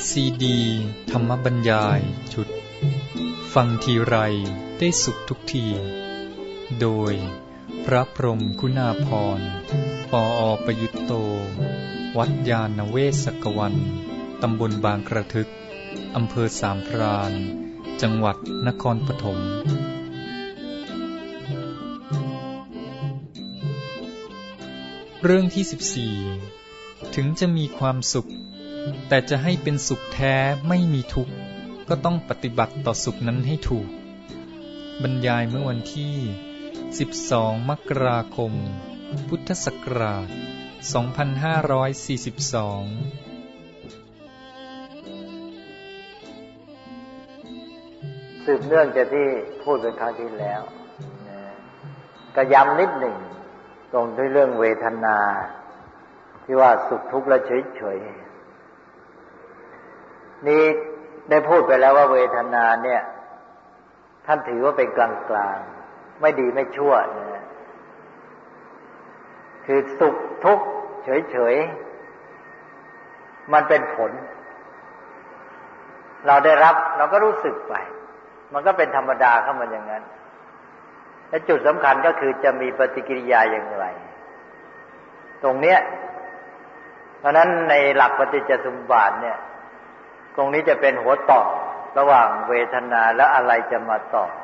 ซีดีธรรมบรรยายชุดฟังทีไรได้สุขทุกทีโดยพระพรหมคุณาภรณ์ปอ.ประยุตโตวัดยาณเวศกวันตำบลบางกระทึกอำเภอสามพรานจังหวัดนครปฐมเรื่องที่14ถึงจะมีความสุขแต่จะให้เป็นสุขแท้ไม่มีทุกข์ก็ต้องปฏิบัติต่อสุขนั้นให้ถูกบรรยายเมื่อวันที่12มกราคมพุทธศักราช2542 สืบเนื่องจากที่พูดเป็นครั้งที่แล้วก็ย้ำนิดหนึ่งตรงที่เรื่องเวทนาที่ว่าสุขทุกข์และเฉยๆนี่ได้พูดไปแล้วว่าเวทนาเนี่ยท่านถือว่าเป็นกลางๆไม่ดีไม่ชั่วนะคือสุขทุกข์เฉยๆมันเป็นผลเราได้รับเราก็รู้สึกไปมันก็เป็นธรรมดาเข้ามาอย่างนั้นและจุดสำคัญก็คือจะมีปฏิกิริยาอย่างไรตรงเนี้ยเพราะนั้นในหลักปฏิจจสมุปบาทเนี่ยตรงนี้จะเป็นหัวต่อระหว่างเวทนาและอะไรจะมาต่อ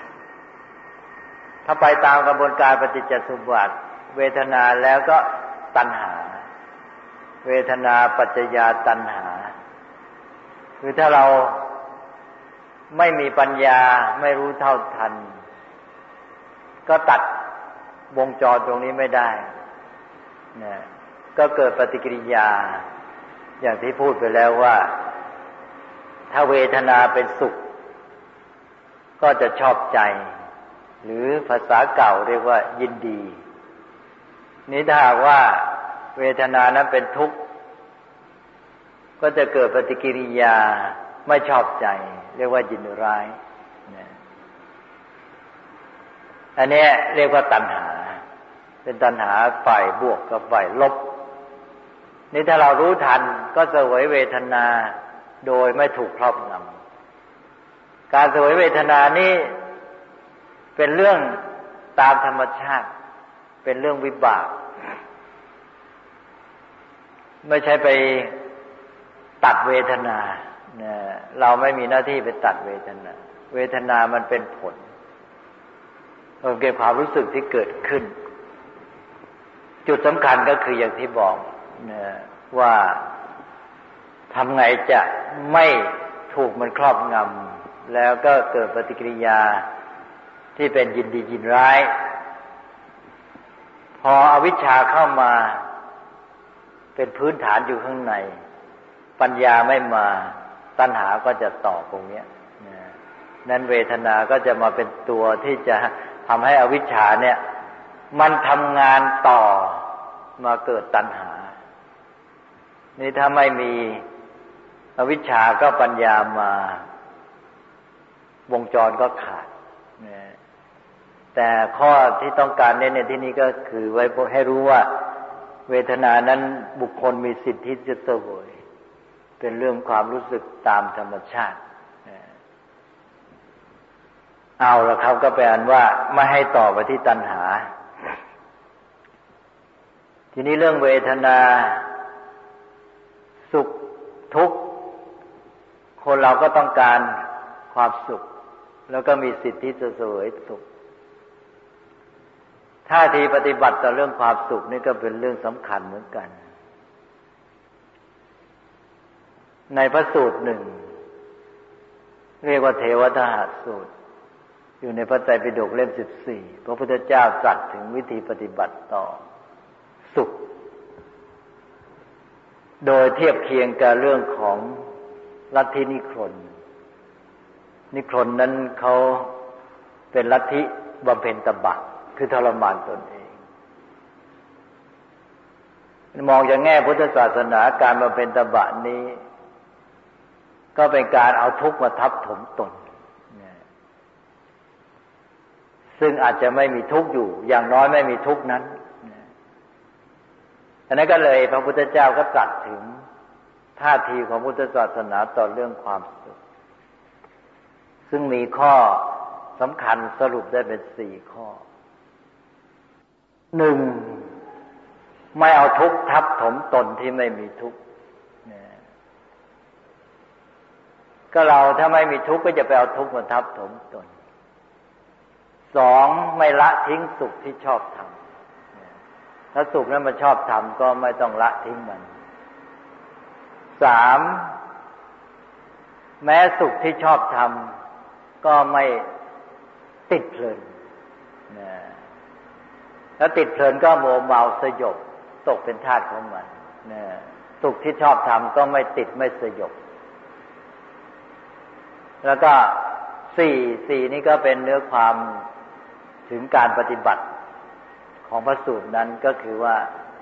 ถ้าไปตามกระบวนการปฏิจจสมุปบาทเวทนาแล้วก็ตัณหาเวทนาปัจจยาตัณหาคือถ้าเราไม่มีปัญญาไม่รู้เท่าทันก็ตัดวงจรตรงนี้ไม่ได้นะก็เกิดปฏิกิริยาอย่างที่พูดไปแล้วว่าถ้าเวทนาเป็นสุขก็จะชอบใจหรือภาษาเก่าเรียกว่ายินดีนี้ถ้าหากว่าเวทนานั้นเป็นทุกข์ก็จะเกิดปฏิกิริยาไม่ชอบใจเรียกว่ายินร้ายอันนี้เรียกว่าตัณหาเป็นตัณหาฝ่ายบวกกับฝ่ายลบนี่ถ้าเรารู้ทันก็เสวยเวทนาโดยไม่ถูกครอบงำการเสวยเวทนานี้เป็นเรื่องตามธรรมชาติเป็นเรื่องวิบากไม่ใช่ไปตัดเวทนาเราไม่มีหน้าที่ไปตัดเวทนาเวทนามันเป็นผลมันเป็นความรู้สึกที่เกิดขึ้นจุดสำคัญก็คืออย่างที่บอกว่าทำไงจะไม่ถูกมันครอบงำแล้วก็เกิดปฏิกิริยาที่เป็นยินดียินร้ายพออวิชชาเข้ามาเป็นพื้นฐานอยู่ข้างในปัญญาไม่มาตัณหาก็จะต่อตรงนี้นั้นเวทนาก็จะมาเป็นตัวที่จะทำให้อวิชชาเนี่ยมันทำงานต่อมาเกิดตัณหานี่ถ้าไม่มีอวิชชาก็ปัญญามาวงจรก็ขาดแต่ข้อที่ต้องการเน้นในที่นี้ก็คือไว้ให้รู้ว่าเวทนานั้นบุคคลมีสิทธิจะเสวยเป็นเรื่องความรู้สึกตามธรรมชาติเอาละครับก็แปลว่าไม่ให้ต่อไปที่ตัณหาทีนี้เรื่องเวทนาสุขทุกข์คนเราก็ต้องการความสุขแล้วก็มีสิทธิจะเสวยสุขท่าทีปฏิบัติต่อเรื่องความสุขนี่ก็เป็นเรื่องสำคัญเหมือนกันในพระสูตรหนึ่งเรียกว่าเทวทหสูตรอยู่ในพระไตรปิฎกเล่ม14พระพุทธเจ้าตรัสถึงวิธีปฏิบัติต่อสุขโดยเทียบเคียงกับเรื่องของลัทธินิครนนั้นเขาเป็นลัทธิบำเพ็ญตบะคือทรมานตนเองมองจากแง่พุทธศาสนาการบำเพ็ญตบะนี้ก็เป็นการเอาทุกข์มาทับถมตนซึ่งอาจจะไม่มีทุกข์อยู่อย่างน้อยไม่มีทุกข์นั้นฉะนั้นก็เลยพระพุทธเจ้าก็ตรัสถึงท่าทีของพุทธศาสนาต่อเรื่องความสุขซึ่งมีข้อสำคัญสรุปได้เป็น4 ข้อ 1. ไม่เอาทุกข์ทับถมตนที่ไม่มีทุกข์ก็เราถ้าไม่มีทุกข์ก็จะไปเอาทุกข์มาทับถมตน 2. ไม่ละทิ้งสุขที่ชอบทำถ้าสุขนั้นมันชอบทำก็ไม่ต้องละทิ้งมัน 3. แม้สุขที่ชอบทำก็ไม่ติดเพลินแล้วติดเพลินก็โมเมาสยบตกเป็นทาสของมันสุขที่ชอบทำก็ไม่ติดไม่สยบแล้วก็4นี่ก็เป็นเนื้อความถึงการปฏิบัติของพระสูตรนั้นก็คือว่า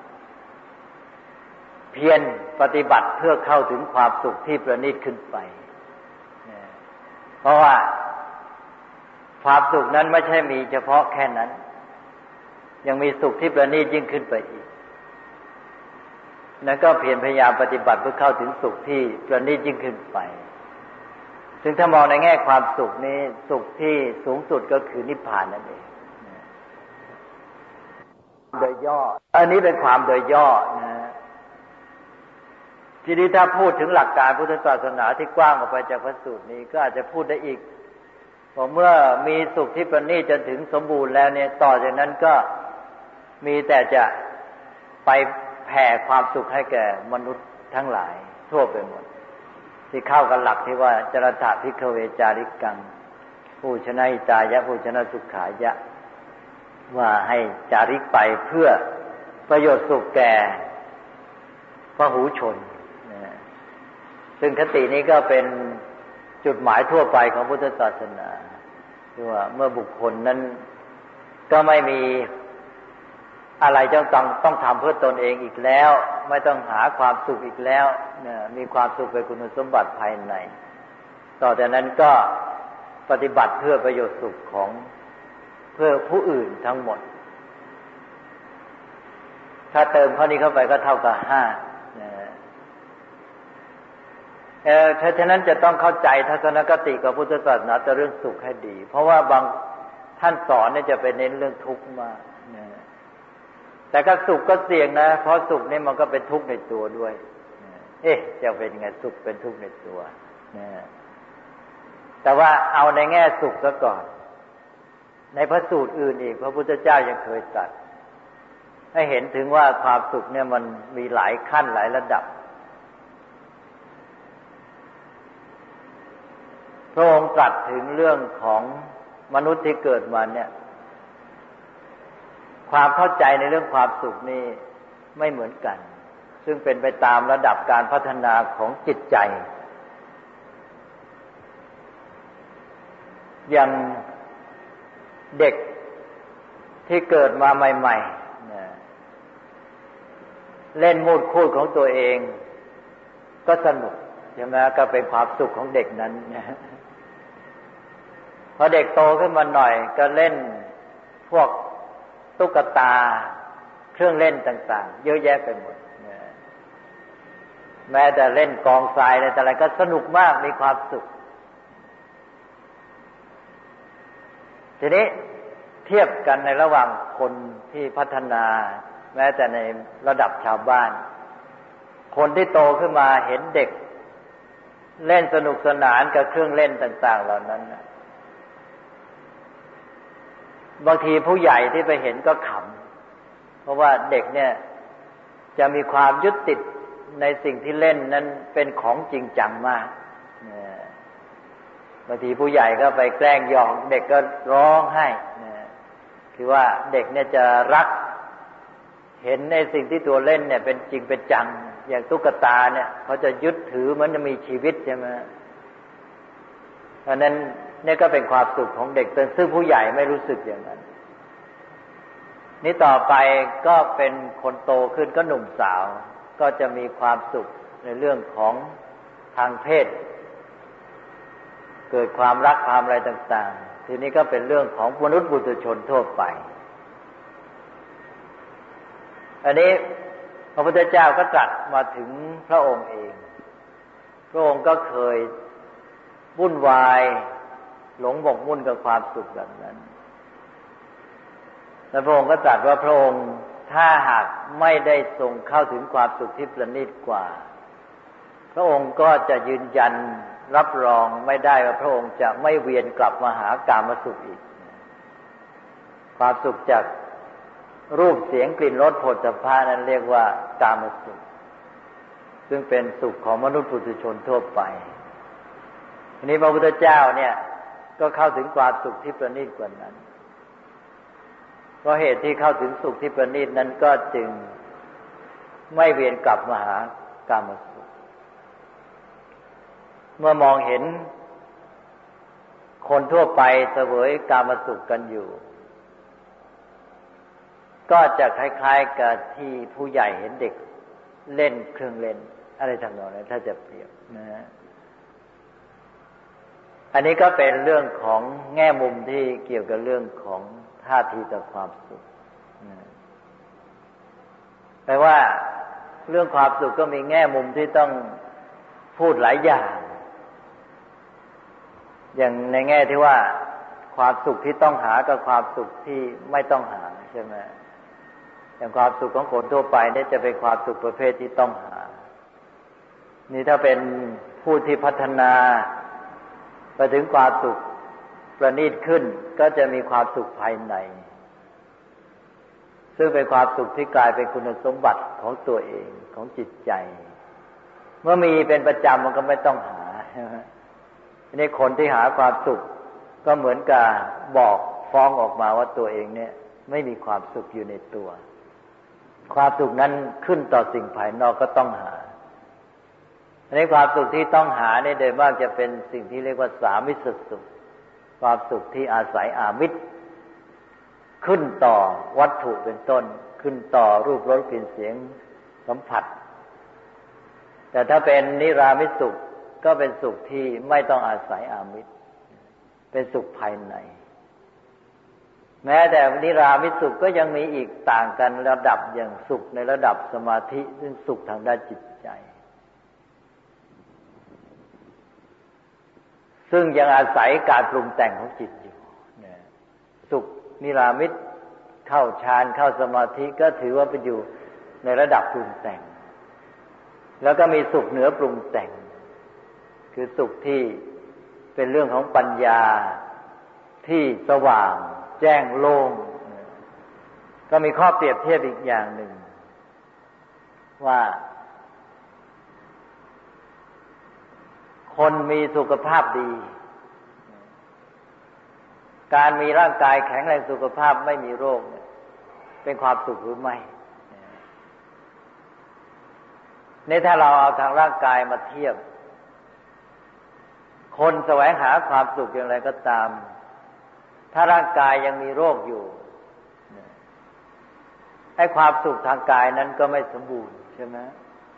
เพียรปฏิบัติเพื่อเข้าถึงความสุขที่ประณีตขึ้นไปเพราะว่าความสุขนั้นไม่ใช่มีเฉพาะแค่นั้นยังมีสุขที่ประณีตยิ่งขึ้นไปอีกนั้นก็เพียรพยายามปฏิบัติเพื่อเข้าถึงสุขที่ประณีตยิ่งขึ้นไปซึ่งถ้ามองในแง่ความสุขนี้สุขที่สูงสุดก็คือนิพพานนั่นเองโดยย่ออันนี้เป็นความโดยย่อนะทีนี้ถ้าพูดถึงหลักการพุทธศาสนาที่กว้างออกไปจากพระสูตรนี้ก็อาจจะพูดได้อีกพอเมื่อมีสุขที่ประณีตจนถึงสมบูรณ์แล้วเนี่ยต่อจากนั้นก็มีแต่จะไปแผ่ความสุขให้แก่มนุษย์ทั้งหลายทั่วไปหมดที่เข้ากับหลักที่ว่าจรถะภิกขเวจาริกังผู้ชนะหิตายะผู้ชนะสุขายะว่าให้จาริกไปเพื่อประโยชน์สุขแก่พหูชนซึ่งคตินี้ก็เป็นจุดหมายทั่วไปของพุทธศาสนาที่ว่าเมื่อบุคคลนั้นก็ไม่มีอะไรต้องทำเพื่อตนเองอีกแล้วไม่ต้องหาความสุขอีกแล้วมีความสุขเป็นคุณสมบัติภายในต่อจากนั้นก็ปฏิบัติเพื่อประโยชน์สุขของเพื่อผู้อื่นทั้งหมดถ้าเติมข้อนี้เข้าไปก็เท่ากับ5ฉะนั้นจะต้องเข้าใจทัศนคติของพุทธศาสนาแต่เรื่องสุขให้ดีเพราะว่าบางท่านสอนเนี่ยจะไปเน้นเรื่องทุกข์มากแต่ก็สุขก็เสี่ยงนะเพราะสุขนี่มันก็เป็นทุกข์ในตัวด้วยจะเป็นยังไงสุขเป็นทุกข์ในตัวแต่ว่าเอาในแง่สุขซะก่อนในพระสูตรอื่นอีกพระพุทธเจ้ายังเคยตรัสให้เห็นถึงว่าความสุขเนี่ยมันมีหลายขั้นหลายระดับพระองค์ตรัสถึงเรื่องของมนุษย์ที่เกิดมาเนี่ยความเข้าใจในเรื่องความสุขนี่ไม่เหมือนกันซึ่งเป็นไปตามระดับการพัฒนาของจิตใจอย่างเด็กที่เกิดมาใหม่ๆเล่นมูดคูดของตัวเองก็สนุกใช่ไหมก็เป็นความสุขของเด็กนั้นพอเด็กโตขึ้นมาหน่อยก็เล่นพวกตุ๊กตาเครื่องเล่นต่างๆเยอะแยะไปหมดแม้แต่เล่นกองทรายอะไรแต่อะไรก็สนุกมากมีความสุขทีนี้เทียบกันในระหว่างคนที่พัฒนาแม้แต่ในระดับชาวบ้านคนที่โตขึ้นมาเห็นเด็กเล่นสนุกสนานกับเครื่องเล่นต่างๆเหล่านั้นบางทีผู้ใหญ่ที่ไปเห็นก็ขำเพราะว่าเด็กเนี่ยจะมีความยึดติดในสิ่งที่เล่นนั้นเป็นของจริงจังมากบางทีผู้ใหญ่ก็ไปแกล้งหยอกเด็กก็ร้องไห้คือว่าเด็กเนี่ยจะรักเห็นในสิ่งที่ตัวเล่นเนี่ยเป็นจริงเป็นจังอย่างตุ๊กตาเนี่ยเขาจะยึดถือมันจะมีชีวิตใช่ไหมเพราะนั้นนี่ก็เป็นความสุขของเด็กซึ่งผู้ใหญ่ไม่รู้สึกอย่างนั้นนี่ต่อไปก็เป็นคนโตขึ้นก็หนุ่มสาวก็จะมีความสุขในเรื่องของทางเพศเกิดความรักความอะไรต่างๆทีนี้ก็เป็นเรื่องของมนุษย์ปุถุชนทั่วไปอันนี้พระพุทธเจ้าก็ตรัสมาถึงพระองค์เองพระองค์ก็เคยวุ่นวายหลงหมกมุ่นกับความสุขแบบนั้นแล้วพระองค์ก็ตรัสว่าพระองค์ถ้าหากไม่ได้ทรงเข้าถึงความสุขที่ประณีตกว่าพระองค์ก็จะยืนยันรับรองไม่ได้ว่าพระองค์จะไม่เวียนกลับมาหากามสุขอีกความสุขจากรูปเสียงกลิ่นรสโผฏฐัพพะนั้นเรียกว่ากามสุขซึ่งเป็นสุขของมนุษย์ปุถุชนทั่วไปทีนี้พระพุทธเจ้าเนี่ยก็เข้าถึงความสุขที่ประณีตกว่านั้นเพราะเหตุที่เข้าถึงสุขที่ประณีตนั้นก็จึงไม่เวียนกลับมาหากามสุขเมื่อมองเห็นคนทั่วไปเสวยกามสุขกันอยู่ก็จะคล้ายๆกับที่ผู้ใหญ่เห็นเด็กเล่นเครื่องเล่นอะไรทำนองนั้นถ้าจะเปรียบนะอันนี้ก็เป็นเรื่องของแง่มุมที่เกี่ยวกับเรื่องของท่าทีต่อความสุขแปลว่าเรื่องความสุขก็มีแง่มุมที่ต้องพูดหลายอย่างในแง่ที่ว่าความสุขที่ต้องหากับความสุขที่ไม่ต้องหาใช่ไหมอย่างความสุขของคนทั่วไปเนี่ยจะเป็นความสุขประเภทที่ต้องหานี่ถ้าเป็นผู้ที่พัฒนาไปถึงความสุขประณีตขึ้นก็จะมีความสุขภายในซึ่งเป็นความสุขที่กลายเป็นคุณสมบัติของตัวเองของจิตใจเมื่อมีเป็นประจำมันก็ไม่ต้องหาทีนี้คนที่หาความสุขก็เหมือนกับบอกฟ้องออกมาว่าตัวเองเนี่ยไม่มีความสุขอยู่ในตัวความสุขนั้นขึ้นต่อสิ่งภายนอกก็ต้องหาในความสุขที่ต้องหาเนี่ยโดยมากจะเป็นสิ่งที่เรียกว่าสามิสสุขความสุขที่อาศัยอามิตรขึ้นต่อวัตถุเป็นต้นขึ้นต่อรูปรสกลิ่นเสียงสัมผัสแต่ถ้าเป็นนิรามิตสุขก็เป็นสุขที่ไม่ต้องอาศัยอามิตรเป็นสุขภายในแม้แต่นิรามิตสุขก็ยังมีอีกต่างกันระดับอย่างสุขในระดับสมาธิซึ่งสุขทางด้านจิตใจซึ่งยังอาศัยการปรุงแต่งของจิตอยู่สุขนิรามิตเข้าฌานเข้าสมาธิก็ถือว่าไปอยู่ในระดับปรุงแต่งแล้วก็มีสุขเหนือปรุงแต่งคือสุขที่เป็นเรื่องของปัญญาที่สว่างแจ้งโล่งก็มีข้อเปรียบเทียบอีกอย่างหนึ่งว่าคนมีสุขภาพดีการมีร่างกายแข็งแรงสุขภาพไม่มีโรคเป็นความสุขหรือไม่นี่ถ้าเราเอาทางร่างกายมาเทียบคนแสวงหาความสุขอย่างไรก็ตามถ้าร่างกายยังมีโรคอยู่ให้ความสุขทางกายนั้นก็ไม่สมบูรณ์ใช่ไหม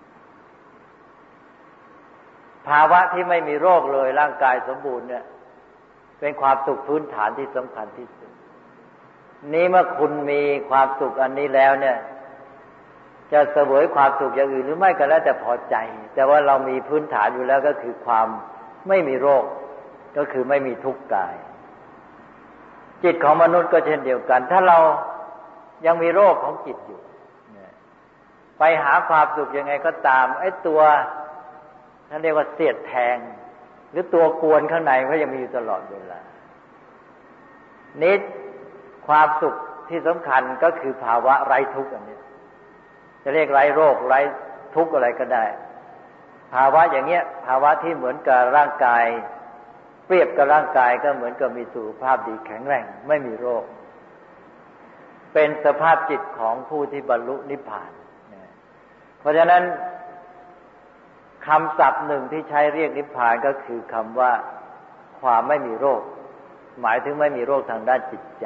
ภาวะที่ไม่มีโรคเลยร่างกายสมบูรณ์เนี่ยเป็นความสุขพื้นฐานที่สำคัญที่สุดนี้เมื่อคุณมีความสุขอันนี้แล้วเนี่ยจะเสวยความสุขอย่างอื่นหรือไม่ก็แล้วแต่พอใจแต่ว่าเรามีพื้นฐานอยู่แล้วก็คือความไม่มีโรคก็คือไม่มีทุกข์กายจิตของมนุษย์ก็เช่นเดียวกันถ้าเรายังมีโรคของจิตอยู่ไปหาความสุขยังไงก็ตามไอ้ตัวท่านเรียกว่าเสียดแทงหรือตัวกวนข้างในก็ยังมีอยู่ตลอดเวลานี้ความสุขที่สำคัญก็คือภาวะไร้ทุกข์อันนี้จะเรียกไร้โรคไร้ทุกข์อะไรก็ได้ภาวะอย่างเงี้ยภาวะที่เหมือนกับร่างกายเปรียบกับร่างกายก็เหมือนกับมีสุขภาพดีแข็งแรงไม่มีโรคเป็นสภาพจิตของผู้ที่บรรลุนิพพานเพราะฉะนั้นคำศัพท์หนึ่งที่ใช้เรียกนิพพานก็คือคำว่าความไม่มีโรคหมายถึงไม่มีโรคทางด้านจิตใจ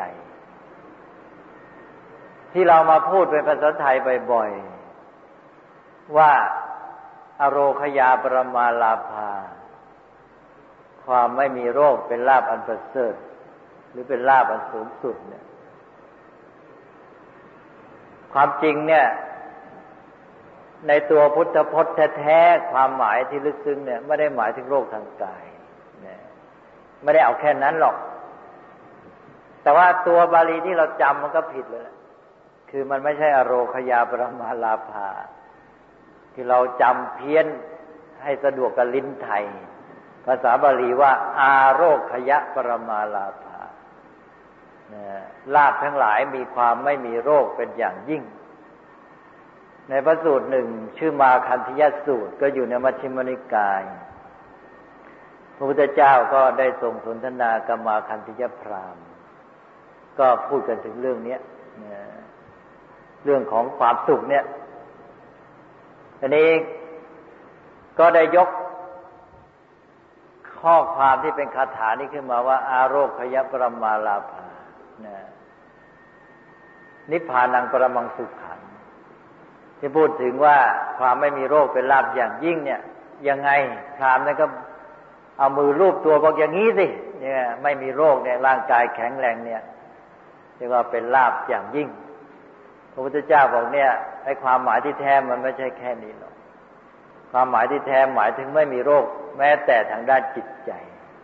ที่เรามาพูดเป็นภาษาไทยบ่อยๆว่าอโรคยาปรมาลาภาความไม่มีโรคเป็นลาภอันประเสริฐหรือเป็นลาภอันสูงสุดเนี่ยความจริงเนี่ยในตัวพุทธพจน์แท้ๆความหมายที่ลึกซึ้งเนี่ยไม่ได้หมายถึงโรคทางกายไม่ได้เอาแค่นั้นหรอกแต่ว่าตัวบาลีที่เราจำมันก็ผิดเลยคือมันไม่ใช่อโรคยาปรมาลาภาที่เราจำเพี้ยนให้สะดวกกับลิ้นไทยภาษาบาลีว่าอาโรคยะปรมาลาภาลาภทั้งหลายมีความไม่มีโรคเป็นอย่างยิ่งในพระสูตรหนึ่งชื่อมาคันธยสูตรก็อยู่ในมัชฌิมนิกายพระพุทธเจ้าก็ได้ทรงสนทนากับมาคันธยพราหมณ์ก็พูดกันถึงเรื่องนี้เรื่องของความสุขเนี่ยอันนี้ก็ได้ยกข้อความที่เป็นคาถานี้ขึ้นมาว่าอาโรคยะปรมาลาภานิพพานังปรมังสุขังที่พูดถึงว่าความไม่มีโรคเป็นลาภอย่างยิ่งเนี่ยยังไงพราหมณ์นั้นก็เอามือลูบตัวบอกอย่างนี้สิเนี่ยไม่มีโรคเนี่ยร่างกายแข็งแรงเนี่ยเรียกว่าเป็นลาภอย่างยิ่งพระพุทธเจ้าบอกเนี่ยไอ้ความหมายที่แท้มันไม่ใช่แค่นี้หรอกความหมายที่แท้หมายถึงไม่มีโรคแม้แต่ทางด้านจิตใจ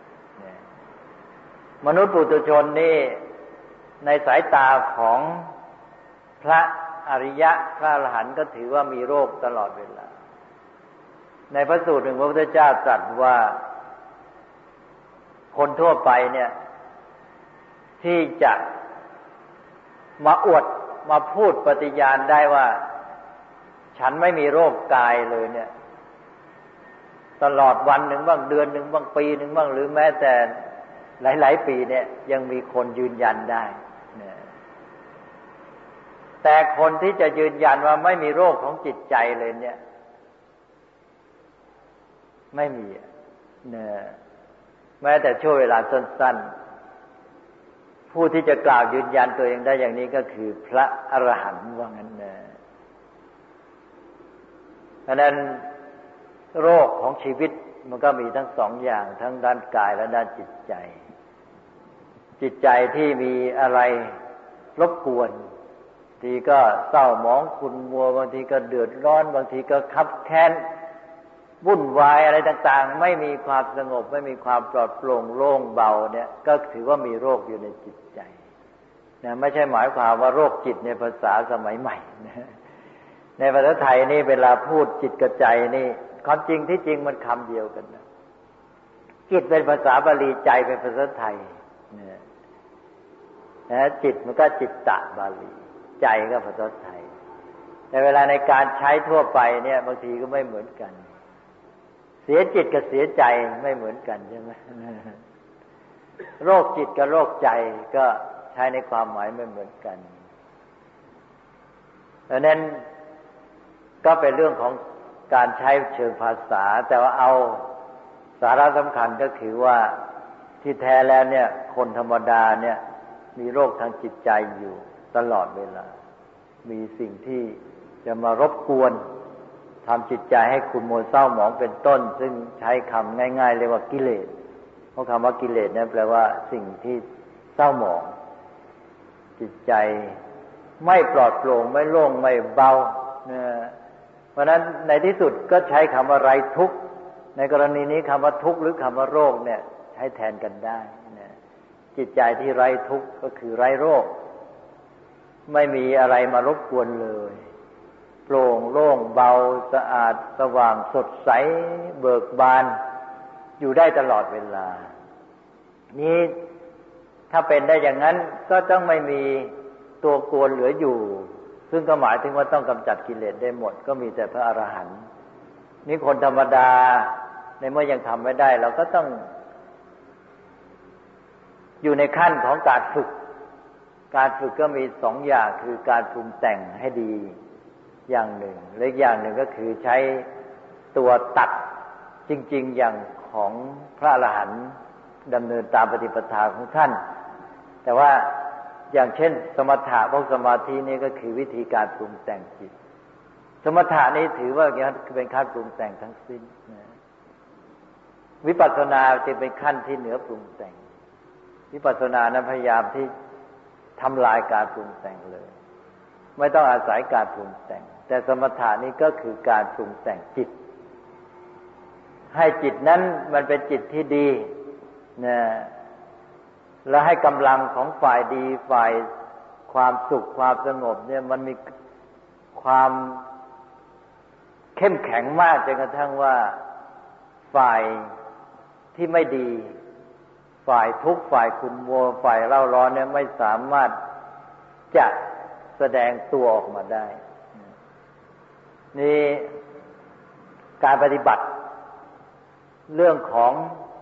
มนุษย์ปุถุชนนี่ในสายตาของพระอริยะพระอรหันต์ก็ถือว่ามีโรคตลอดเวลาในพระสูตรหนึ่งพระพุทธเจ้าตรัสว่าคนทั่วไปเนี่ยที่จะมาอวดมาพูดปฏิญาณได้ว่าฉันไม่มีโรคกายเลยเนี่ยตลอดวันหนึ่งบ้างเดือนหนึ่งบ้างปีหนึ่งบ้างหรือแม้แต่หลายๆปีเนี่ยยังมีคนยืนยันได้แต่คนที่จะยืนยันว่าไม่มีโรคของจิตใจเลยเนี่ยไม่มีแม้แต่ช่วงเวลาสั้นๆผู้ที่จะกล่าวยืนยันตัวเองได้อย่างนี้ก็คือพระอรหันต์ว่างั้นนะเพราะนั้นโรคของชีวิตมันก็มีทั้งสองอย่างทั้งด้านกายและด้านจิตใจจิตใจที่มีอะไรรบกวนบางทีก็เศร้าหมองขุ่นมัวบางทีก็เดือดร้อนบางทีก็คับแค้นวุ่นวายอะไรต่างๆไม่มีความสงบไม่มีความปลอดโปร่งโล่งเบาเนี่ยก็ถือว่ามีโรคอยู่ในจิตใจนะไม่ใช่หมายความว่าโรคจิตในภาษาสมัยใหม่นะในภาษาไทยนี่เวลาพูดจิตกับใจนี่ความจริงที่จริงมันคำเดียวกันนะจิตเป็นภาษาบาลีใจเป็นภาษาไทยนะจิตมันก็จิตตะบาลีใจก็ภาษาไทยแต่เวลาในการใช้ทั่วไปเนี่ยบางทีก็ไม่เหมือนกันเสียจิตกับเสียใจไม่เหมือนกันใช่ไหมโรคจิตกับโรคใจก็ใช้ในความหมายไม่เหมือนกันดังนั้นก็เป็นเรื่องของการใช้เชิงภาษาแต่ว่าเอาสาระสำคัญก็คือว่าที่แท้แล้วเนี่ยคนธรรมดาเนี่ยมีโรคทางจิตใจอยู่ตลอดเวลามีสิ่งที่จะมารบกวนทำจิตใจให้ขุ่นมัวเศร้าหมองเป็นต้นซึ่งใช้คำง่ายๆเรียกว่ากิเลสเพราะคำว่ากิเลสนั้นแปลว่าสิ่งที่เศร้าหมองจิตใจไม่ปลอดโปร่งไม่โล่งไม่เบาเพราะฉะนั้นในที่สุดก็ใช้คำว่าไร้ทุกข์ในกรณีนี้คำว่าทุกข์หรือคำว่าโรคเนี่ยใช้แทนกันได้จิตใจที่ไร้ทุกข์ก็คือไร้โรคไม่มีอะไรมารบกวนเลยโปร่งโล่งเบาสะอาดสว่างสดใสเบิกบานอยู่ได้ตลอดเวลานี้ถ้าเป็นได้อย่างนั้นก็ต้องไม่มีตัวกวนเหลืออยู่ซึ่งก็หมายถึงว่าต้องกำจัดกิเลสได้หมดก็มีแต่พระอรหันต์นี่คนธรรมดาในเมื่อยังทำไม่ได้เราก็ต้องอยู่ในขั้นของการฝึกก็มีสองอย่างคือการปรุงแต่งให้ดีอย่างหนึ่งและอีกอย่างหนึ่งก็คือใช้ตัวตัดจริงๆอย่างของพระอรหันต์ดำเนินตามปฏิปทาของท่านแต่ว่าอย่างเช่นสมถะพวกสมาธินี่ก็คือวิธีการปรุงแต่งจิตสมถะนี้ถือว่าเป็นขั้นปรุงแต่งทั้งสิ้นวิปัสสนาจะเป็นขั้นที่เหนือปรุงแต่งวิปัสสนานั้นพยายามที่ทำลายการปรุงแต่งเลยไม่ต้องอาศัยการปรุงแต่งแต่สมถะนี้ก็คือการปรุงแต่งจิตให้จิตนั้นมันเป็นจิตที่ดีนะแล้วให้กำลังของฝ่ายดีฝ่ายความสุขความสงบเนี่ยมันมีความเข้มแข็งมากจนกระทั่งว่าฝ่ายที่ไม่ดีฝ่ายทุกข์ฝ่ายขุ่นมัวฝ่ายเร่าร้อนเนี่ยไม่สามารถจะแสดงตัวออกมาได้นี่การปฏิบัติเรื่องของ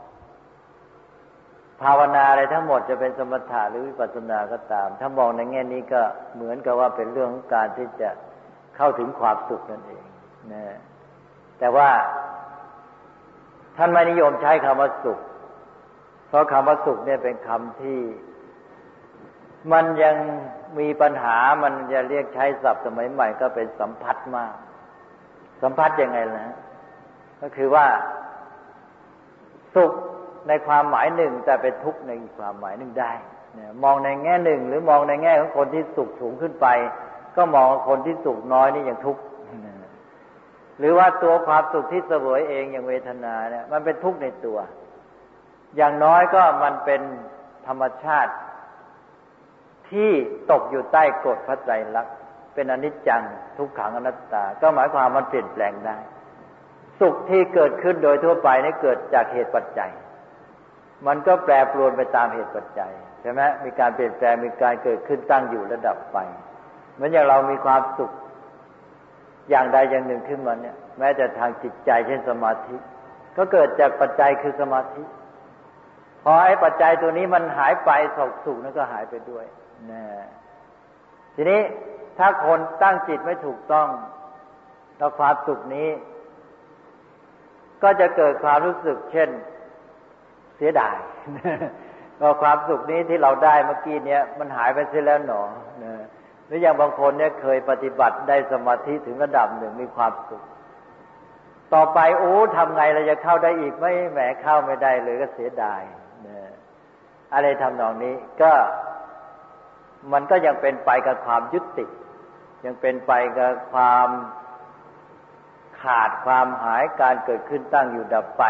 ภาวนาอะไรทั้งหมดจะเป็นสมถะหรือวิปัสสนาก็ตามถ้ามองในแง่นี้ก็เหมือนกับว่าเป็นเรื่องของการที่จะเข้าถึงความสุขนั่นเองนะแต่ว่าท่านไม่นิยมใช้คำว่าสุขเพราะคำว่าสุขเนี่ยเป็นคำที่มันยังมีปัญหามันจะเรียกใช้ศัพท์สมัยใหม่ก็เป็นสัมผัสมากสัมผัสยังไงล่ะก็คือว่าสุขในความหมายหนึ่งแต่เป็นทุกข์ในอีกความหมายหนึ่งได้มองในแง่หนึ่งหรือมองในแง่ของคนที่สุขสูงขึ้นไปก็มองคนที่สุขน้อยนี่ยังทุกข์หรือว่าตัวความสุขที่เสวยเองอย่างเวทนาเนี่ยมันเป็นทุกข์ในตัวอย่างน้อยก็มันเป็นธรรมชาติที่ตกอยู่ใต้กฎพระไตรลักษณ์เป็นอนิจจังทุกขังอนัตตาก็หมายความมันเปลี่ยนแปลงได้สุขที่เกิดขึ้นโดยทั่วไปนี่เกิดจากเหตุปัจจัยมันก็แปรปรวนไปตามเหตุปัจจัยใช่ไหมมีการเปลี่ยนแปลงมีการเกิดขึ้นตั้งอยู่ระดับไปเหมือนอย่างเรามีความสุขอย่างใดอย่างหนึ่งขึ้นมาเนี่ยแม้แต่ทางจิตใจเช่นสมาธิก็เกิดจากปัจจัยคือสมาธิพอไอ้ปัจจัยตัวนี้มันหายไปสุขนั้นก็หายไปด้วยนะทีนี้ถ้าคนตั้งจิตไม่ถูกต้องแล้วความสุขนี้ก็จะเกิดความรู้สึกเช่นเสียดายว่าความสุขนี้ที่เราได้เมื่อกี้เนี้ยมันหายไปเสียแล้วหนอหรืออย่างบางคนเนี่ยเคยปฏิบัติได้สมาธิถึงระดับหนึ่งมีความสุขต่อไปทำไงเราจะเข้าได้อีกไม่แหมเข้าไม่ได้เลยก็เสียดายอะไรทำนองนี้ก็มันก็ยังเป็นไปกับความยึดติดยังเป็นไปกับความขาดความหายการเกิดขึ้นตั้งอยู่ดับไป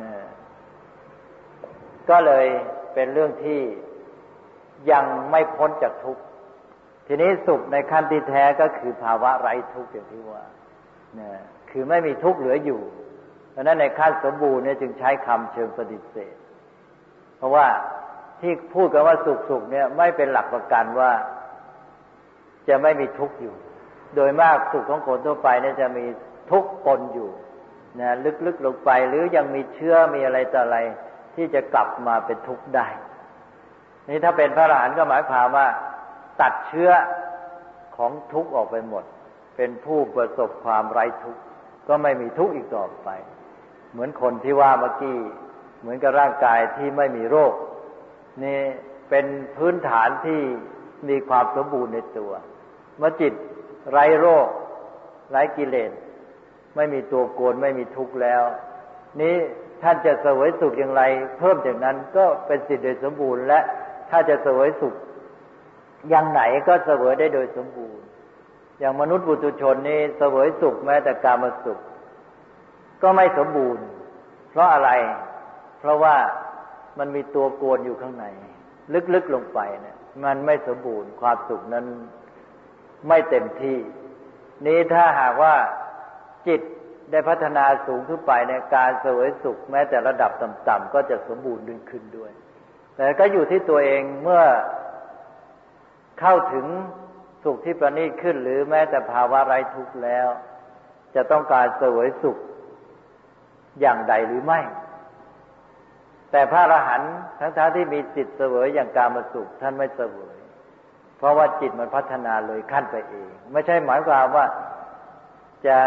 ก็เลยเป็นเรื่องที่ยังไม่พ้นจากทุกข์ทีนี้สุขในขั้นที่แท้ก็คือภาวะไร้ทุกข์อย่างที่ว่าคือไม่มีทุกข์เหลืออยู่เพราะนั้นในขั้นสมบูรณ์เนี่ยจึงใช้คำเชิงปฏิเสธเพราะว่าที่พูดกันว่าสุขเนี่ยไม่เป็นหลักประกันว่าจะไม่มีทุกข์อยู่โดยมากสุขของคนทั่วไปเนี่ยจะมีทุกข์ปนอยู่นะลึกๆลงไปหรือยังมีเชื้อมีอะไรต่ออะไรที่จะกลับมาเป็นทุกข์ได้นี่ถ้าเป็นพระอรหันต์ก็หมายความว่าตัดเชื้อของทุกข์ออกไปหมดเป็นผู้ประสบความไร้ทุกข์ก็ไม่มีทุกข์อีกต่อไปเหมือนคนที่ว่าเมื่อกี้เหมือนกับร่างกายที่ไม่มีโรคนี่เป็นพื้นฐานที่มีความสมบูรณ์ในตัวเมื่อจิตไร้โรคไร้กิเลสไม่มีตัวโกนไม่มีทุกข์แล้วนี้ท่านจะเสวยสุขอย่างไรเพิ่มจากนั้นก็เป็นสิ่งโดยสมบูรณ์และถ้าจะเสวยสุขอย่างไหนก็เสวยได้โดยสมบูรณ์อย่างมนุษย์ปุถุชนนี่เสวยสุขแม้แต่กามสุขก็ไม่สมบูรณ์เพราะอะไรเพราะว่ามันมีตัวโกนอยู่ข้างในลึกๆลงไปเนี่ยมันไม่สมบูรณ์ความสุขนั้นไม่เต็มที่นี้ถ้าหากว่าจิตได้พัฒนาสูงขึ้นไปในการเสวยสุขแม้แต่ระดับต่ำๆก็จะสมบูรณ์ขึ้นด้วยแต่ก็อยู่ที่ตัวเองเมื่อเข้าถึงสุขที่ประณีตขึ้นหรือแม้แต่ภาวะไร้ทุกข์แล้วจะต้องการเสวยสุขอย่างใดหรือไม่แต่พระอรหันต์ทั้งที่มีจิตเสวยอย่างกามสุขท่านไม่เสวยเพราะว่าจิตมันพัฒนาเลยขั้นไปเองไม่ใช่หมายความว่าจะ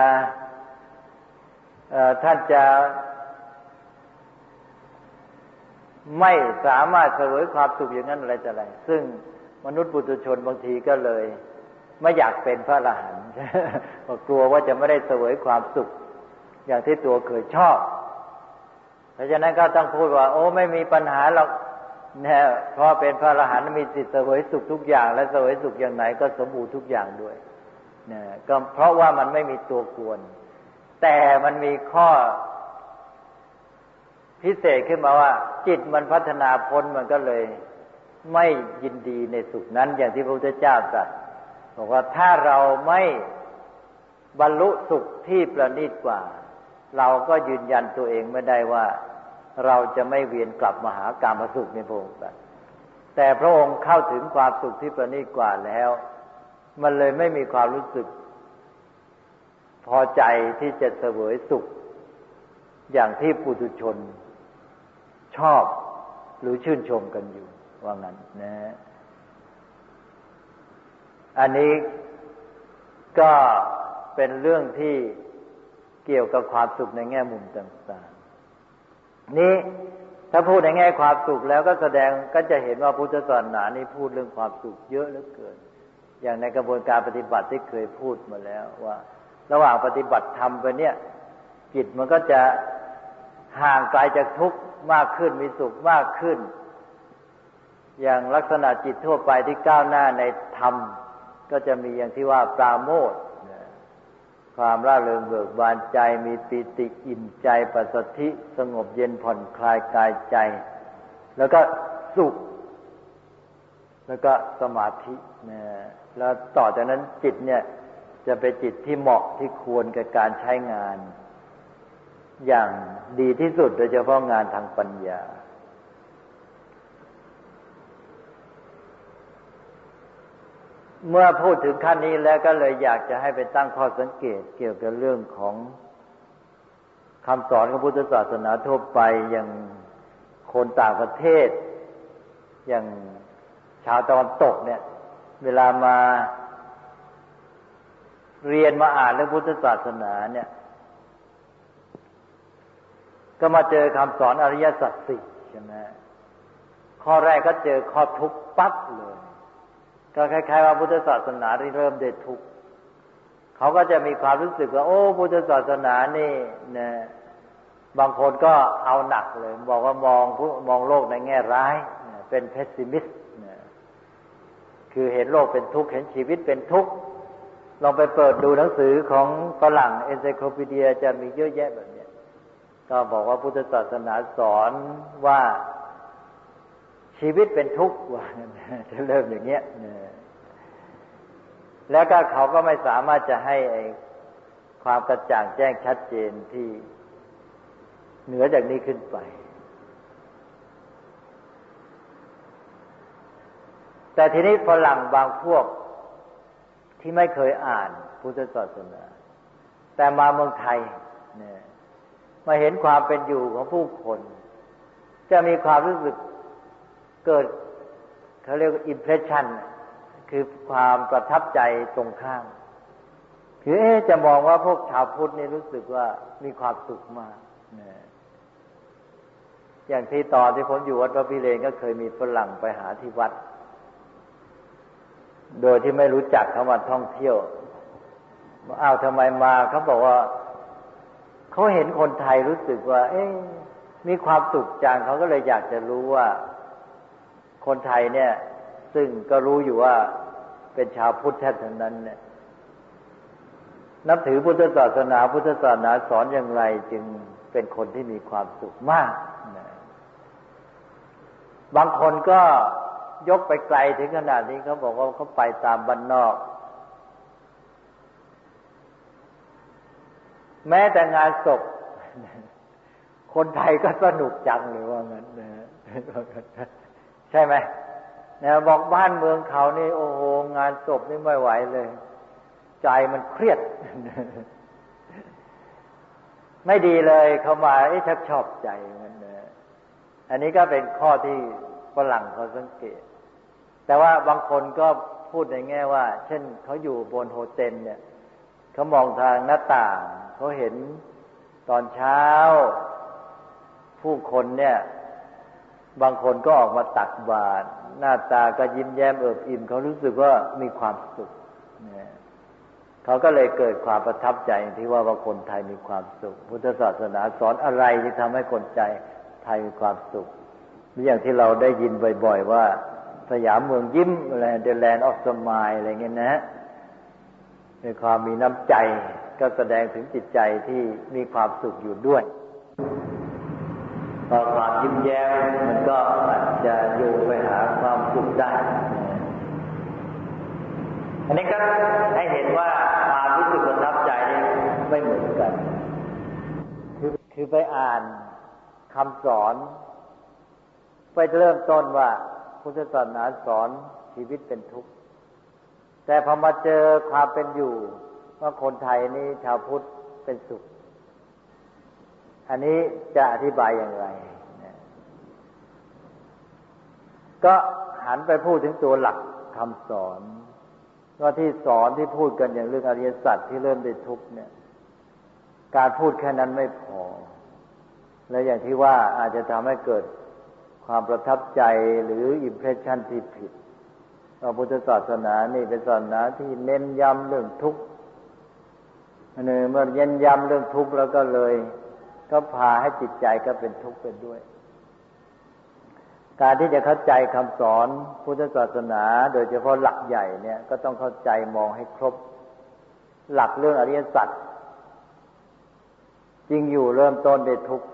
ท่านจะไม่สามารถเสวยความสุขอย่างนั้นอะไรแต่ไรซึ่งมนุษย์ปุถุชนบางทีก็เลยไม่อยากเป็นพระอรหันต์กลัวว่าจะไม่ได้เสวยความสุขอย่างที่ตัวเคยชอบเพราะฉะนั้นก็ต้องพูดว่าไม่มีปัญหาหรอกเนี่ยเพราะเป็นพระอรหันต์มีสิทธิ์เสวยสุขทุกอย่างและเสวยสุขอย่างไหนก็สมบูรณ์ทุกอย่างด้วยนะก็เพราะว่ามันไม่มีตัวกวนแต่มันมีข้อพิเศษขึ้นมาว่าจิตมันพัฒนาพ้นมันก็เลยไม่ยินดีในสุขนั้นอย่างที่พระพุทธเจ้าตรัสบอกว่าถ้าเราไม่บรรลุสุขที่ประณีตกว่าเราก็ยืนยันตัวเองไม่ได้ว่าเราจะไม่เวียนกลับมาหากามสุขในพระองค์แต่พระองค์เข้าถึงความสุขที่ประณีตกว่าแล้วมันเลยไม่มีความรู้สึกพอใจที่จะเสวยสุขอย่างที่ปุถุชนชอบหรือชื่นชมกันอยู่ว่างั้นนะอันนี้ก็เป็นเรื่องที่เกี่ยวกับความสุขในแง่มุมต่างๆนี้ถ้าพูดในแง่ความสุขแล้วก็แสดงก็จะเห็นว่าพุทธศาสนานี่พูดเรื่องความสุขเยอะเหลือเกินอย่างในกระบวนการปฏิบัติที่เคยพูดมาแล้วว่าระหว่างปฏิบัติธรรมไปเนี่ยจิตมันก็จะห่างไกลจากทุกข์มากขึ้นมีสุขมากขึ้นอย่างลักษณะจิตทั่วไปที่ก้าวหน้าในธรรมก็จะมีอย่างที่ว่าปราโมทย์ความร่าเริงเบิกบานใจมีปีติอิ่มใจปัสสัทธิสงบเย็นผ่อนคลายกายใจแล้วก็สุขแล้วก็สมาธินะแล้วต่อจากนั้นจิตเนี่ยจะเป็นจิตที่เหมาะที่ควรกับการใช้งานอย่างดีที่สุดโดยเฉพาะงานทางปัญญาเมื่อพูดถึงขั้นนี้แล้วก็เลยอยากจะให้ไปตั้งข้อสังเกตเกี่ยวกับเรื่องของคำสอนของพุทธศาสนาทั่วไปอย่างคนต่างประเทศอย่างชาวตะวันตกเนี่ยเวลามาเรียนมาอ่านเรื่องพุทธศาสนาเนี่ยก็มาเจอคำสอนอริยสัจสี่ใช่ไหมข้อแรกก็เจอข้อทุกข์ปั๊บเลยก็คล้ายๆว่าพุทธศาสนาที่เริ่มด้วยทุกข์เขาก็จะมีความรู้สึกว่าโอ้พุทธศาสนานี่นะบางคนก็เอาหนักเลยบอกว่ามองโลกในแง่ร้ายเป็นเพสซิมิสต์คือเห็นโลกเป็นทุกข์เห็นชีวิตเป็นทุกข์ลองไปเปิดดูหนังสือของฝรั่ง Encyclopedia จะมีเยอะแยะแบบนี้ก็บอกว่าพุทธศาสนาสอนว่าชีวิตเป็นทุกข์ว่าจะเริ่มอย่างเงี้ยแล้วก็เขาก็ไม่สามารถจะให้ความกระจ่างแจ้งชัดเจนที่เหนือจากนี้ขึ้นไปแต่ทีนี้ฝรั่งบางพวกที่ไม่เคยอ่านพุทธศาสนาแต่มาเมืองไทยเนี่ยมาเห็นความเป็นอยู่ของผู้คนจะมีความรู้สึกเกิดเขาเรียกว่า impression คือความประทับใจตรงข้ามคือจะมองว่าพวกชาวพุทธนี่รู้สึกว่ามีความสุขมากอย่างที่ตอนที่ผมอยู่วัดพระพิเรนก็เคยมีฝรั่งไปหาที่วัดโดยที่ไม่รู้จักเขามาท่องเที่ยวอ้าวทำไมมาเขาบอกว่าเขาเห็นคนไทยรู้สึกว่ามีความสุขจังเขาก็เลยอยากจะรู้ว่าคนไทยเนี่ยซึ่งก็รู้อยู่ว่าเป็นชาวพุทธแท้ๆนั้นเนี่ยนับถือพุทธศาสนาพุทธศาสนาสอนอย่างไรจึงเป็นคนที่มีความสุขมากบางคนก็ยกไปไกลถึงขนาดนี้เขาบอกว่าเขาไปตามบ้านนอกแม้แต่งานศพคนไทยก็สนุกจังเลยว่างั้นนะใช่ไหมเนี่ยบอกบ้านเมืองเขานี่โอ้โหงานศพนี่ไม่ไหวเลยใจมันเครียดไม่ดีเลยเขามาชักชอบใจมันนะอันนี้ก็เป็นข้อที่ฝรั่งเขาสังเกตแต่ว่าบางคนก็พูดในแง่ว่าเช่นเขาอยู่บนโฮเทลเนี่ยเขามองทางหน้าต่างเขาเห็นตอนเช้าผู้คนเนี่ยบางคนก็ออกมาตักบาตรหน้าตาก็ยิ้มแย้มเอิบอิ่มเขารู้สึกว่ามีความสุขเขาก็เลยเกิดความประทับใจที่ว่าคนไทยมีความสุขพุทธศาสนาสอนอะไรที่ทำให้คนใจไทยมีความสุขอย่างที่เราได้ยินบ่อยๆว่าสยามเมืองยิ้มอะไร The Land of Smile อะไรเงี้ยนะในความมีน้ำใจก็แสดงถึงจิตใจที่มีความสุขอยู่ด้วยพอความยิ้มแย้มมันก็อาจจะโยงไปหาความสุขได้อันนี้ก็ให้เห็นว่าความรู้สึกประทับใจนี่ไม่เหมือนกันคือไปอ่านคำสอนไปเริ่มต้นว่าพุทธศาสนาสอนชีวิตเป็นทุกข์แต่พอมาเจอความเป็นอยู่ว่าคนไทยนี่ชาวพุทธเป็นสุขอันนี้จะอธิบายอย่างไรก็หันไปพูดถึงตัวหลักคำสอนว่าที่สอนที่พูดกันอย่างเรื่องอริยสัจที่เริ่มด้วยทุกข์เนี่ยการพูดแค่นั้นไม่พอและอย่างที่ว่าอาจจะทำให้เกิดความประทับใจหรืออิมเพรสชันที่ผิดว่าพุทธศาสนานี่เป็นศาสนาที่เน้นย้ำเรื่องทุกข์เมื่อเน้นย้ำเรื่องทุกข์แล้วก็เลยก็พาให้จิตใจก็เป็นทุกข์ไปด้วยการที่จะเข้าใจคำสอนพุทธศาสนาโดยเฉพาะหลักใหญ่เนี่ยก็ต้องเข้าใจมองให้ครบหลักเรื่องอริยสัจจริงอยู่เริ่มต้นด้วยทุกข์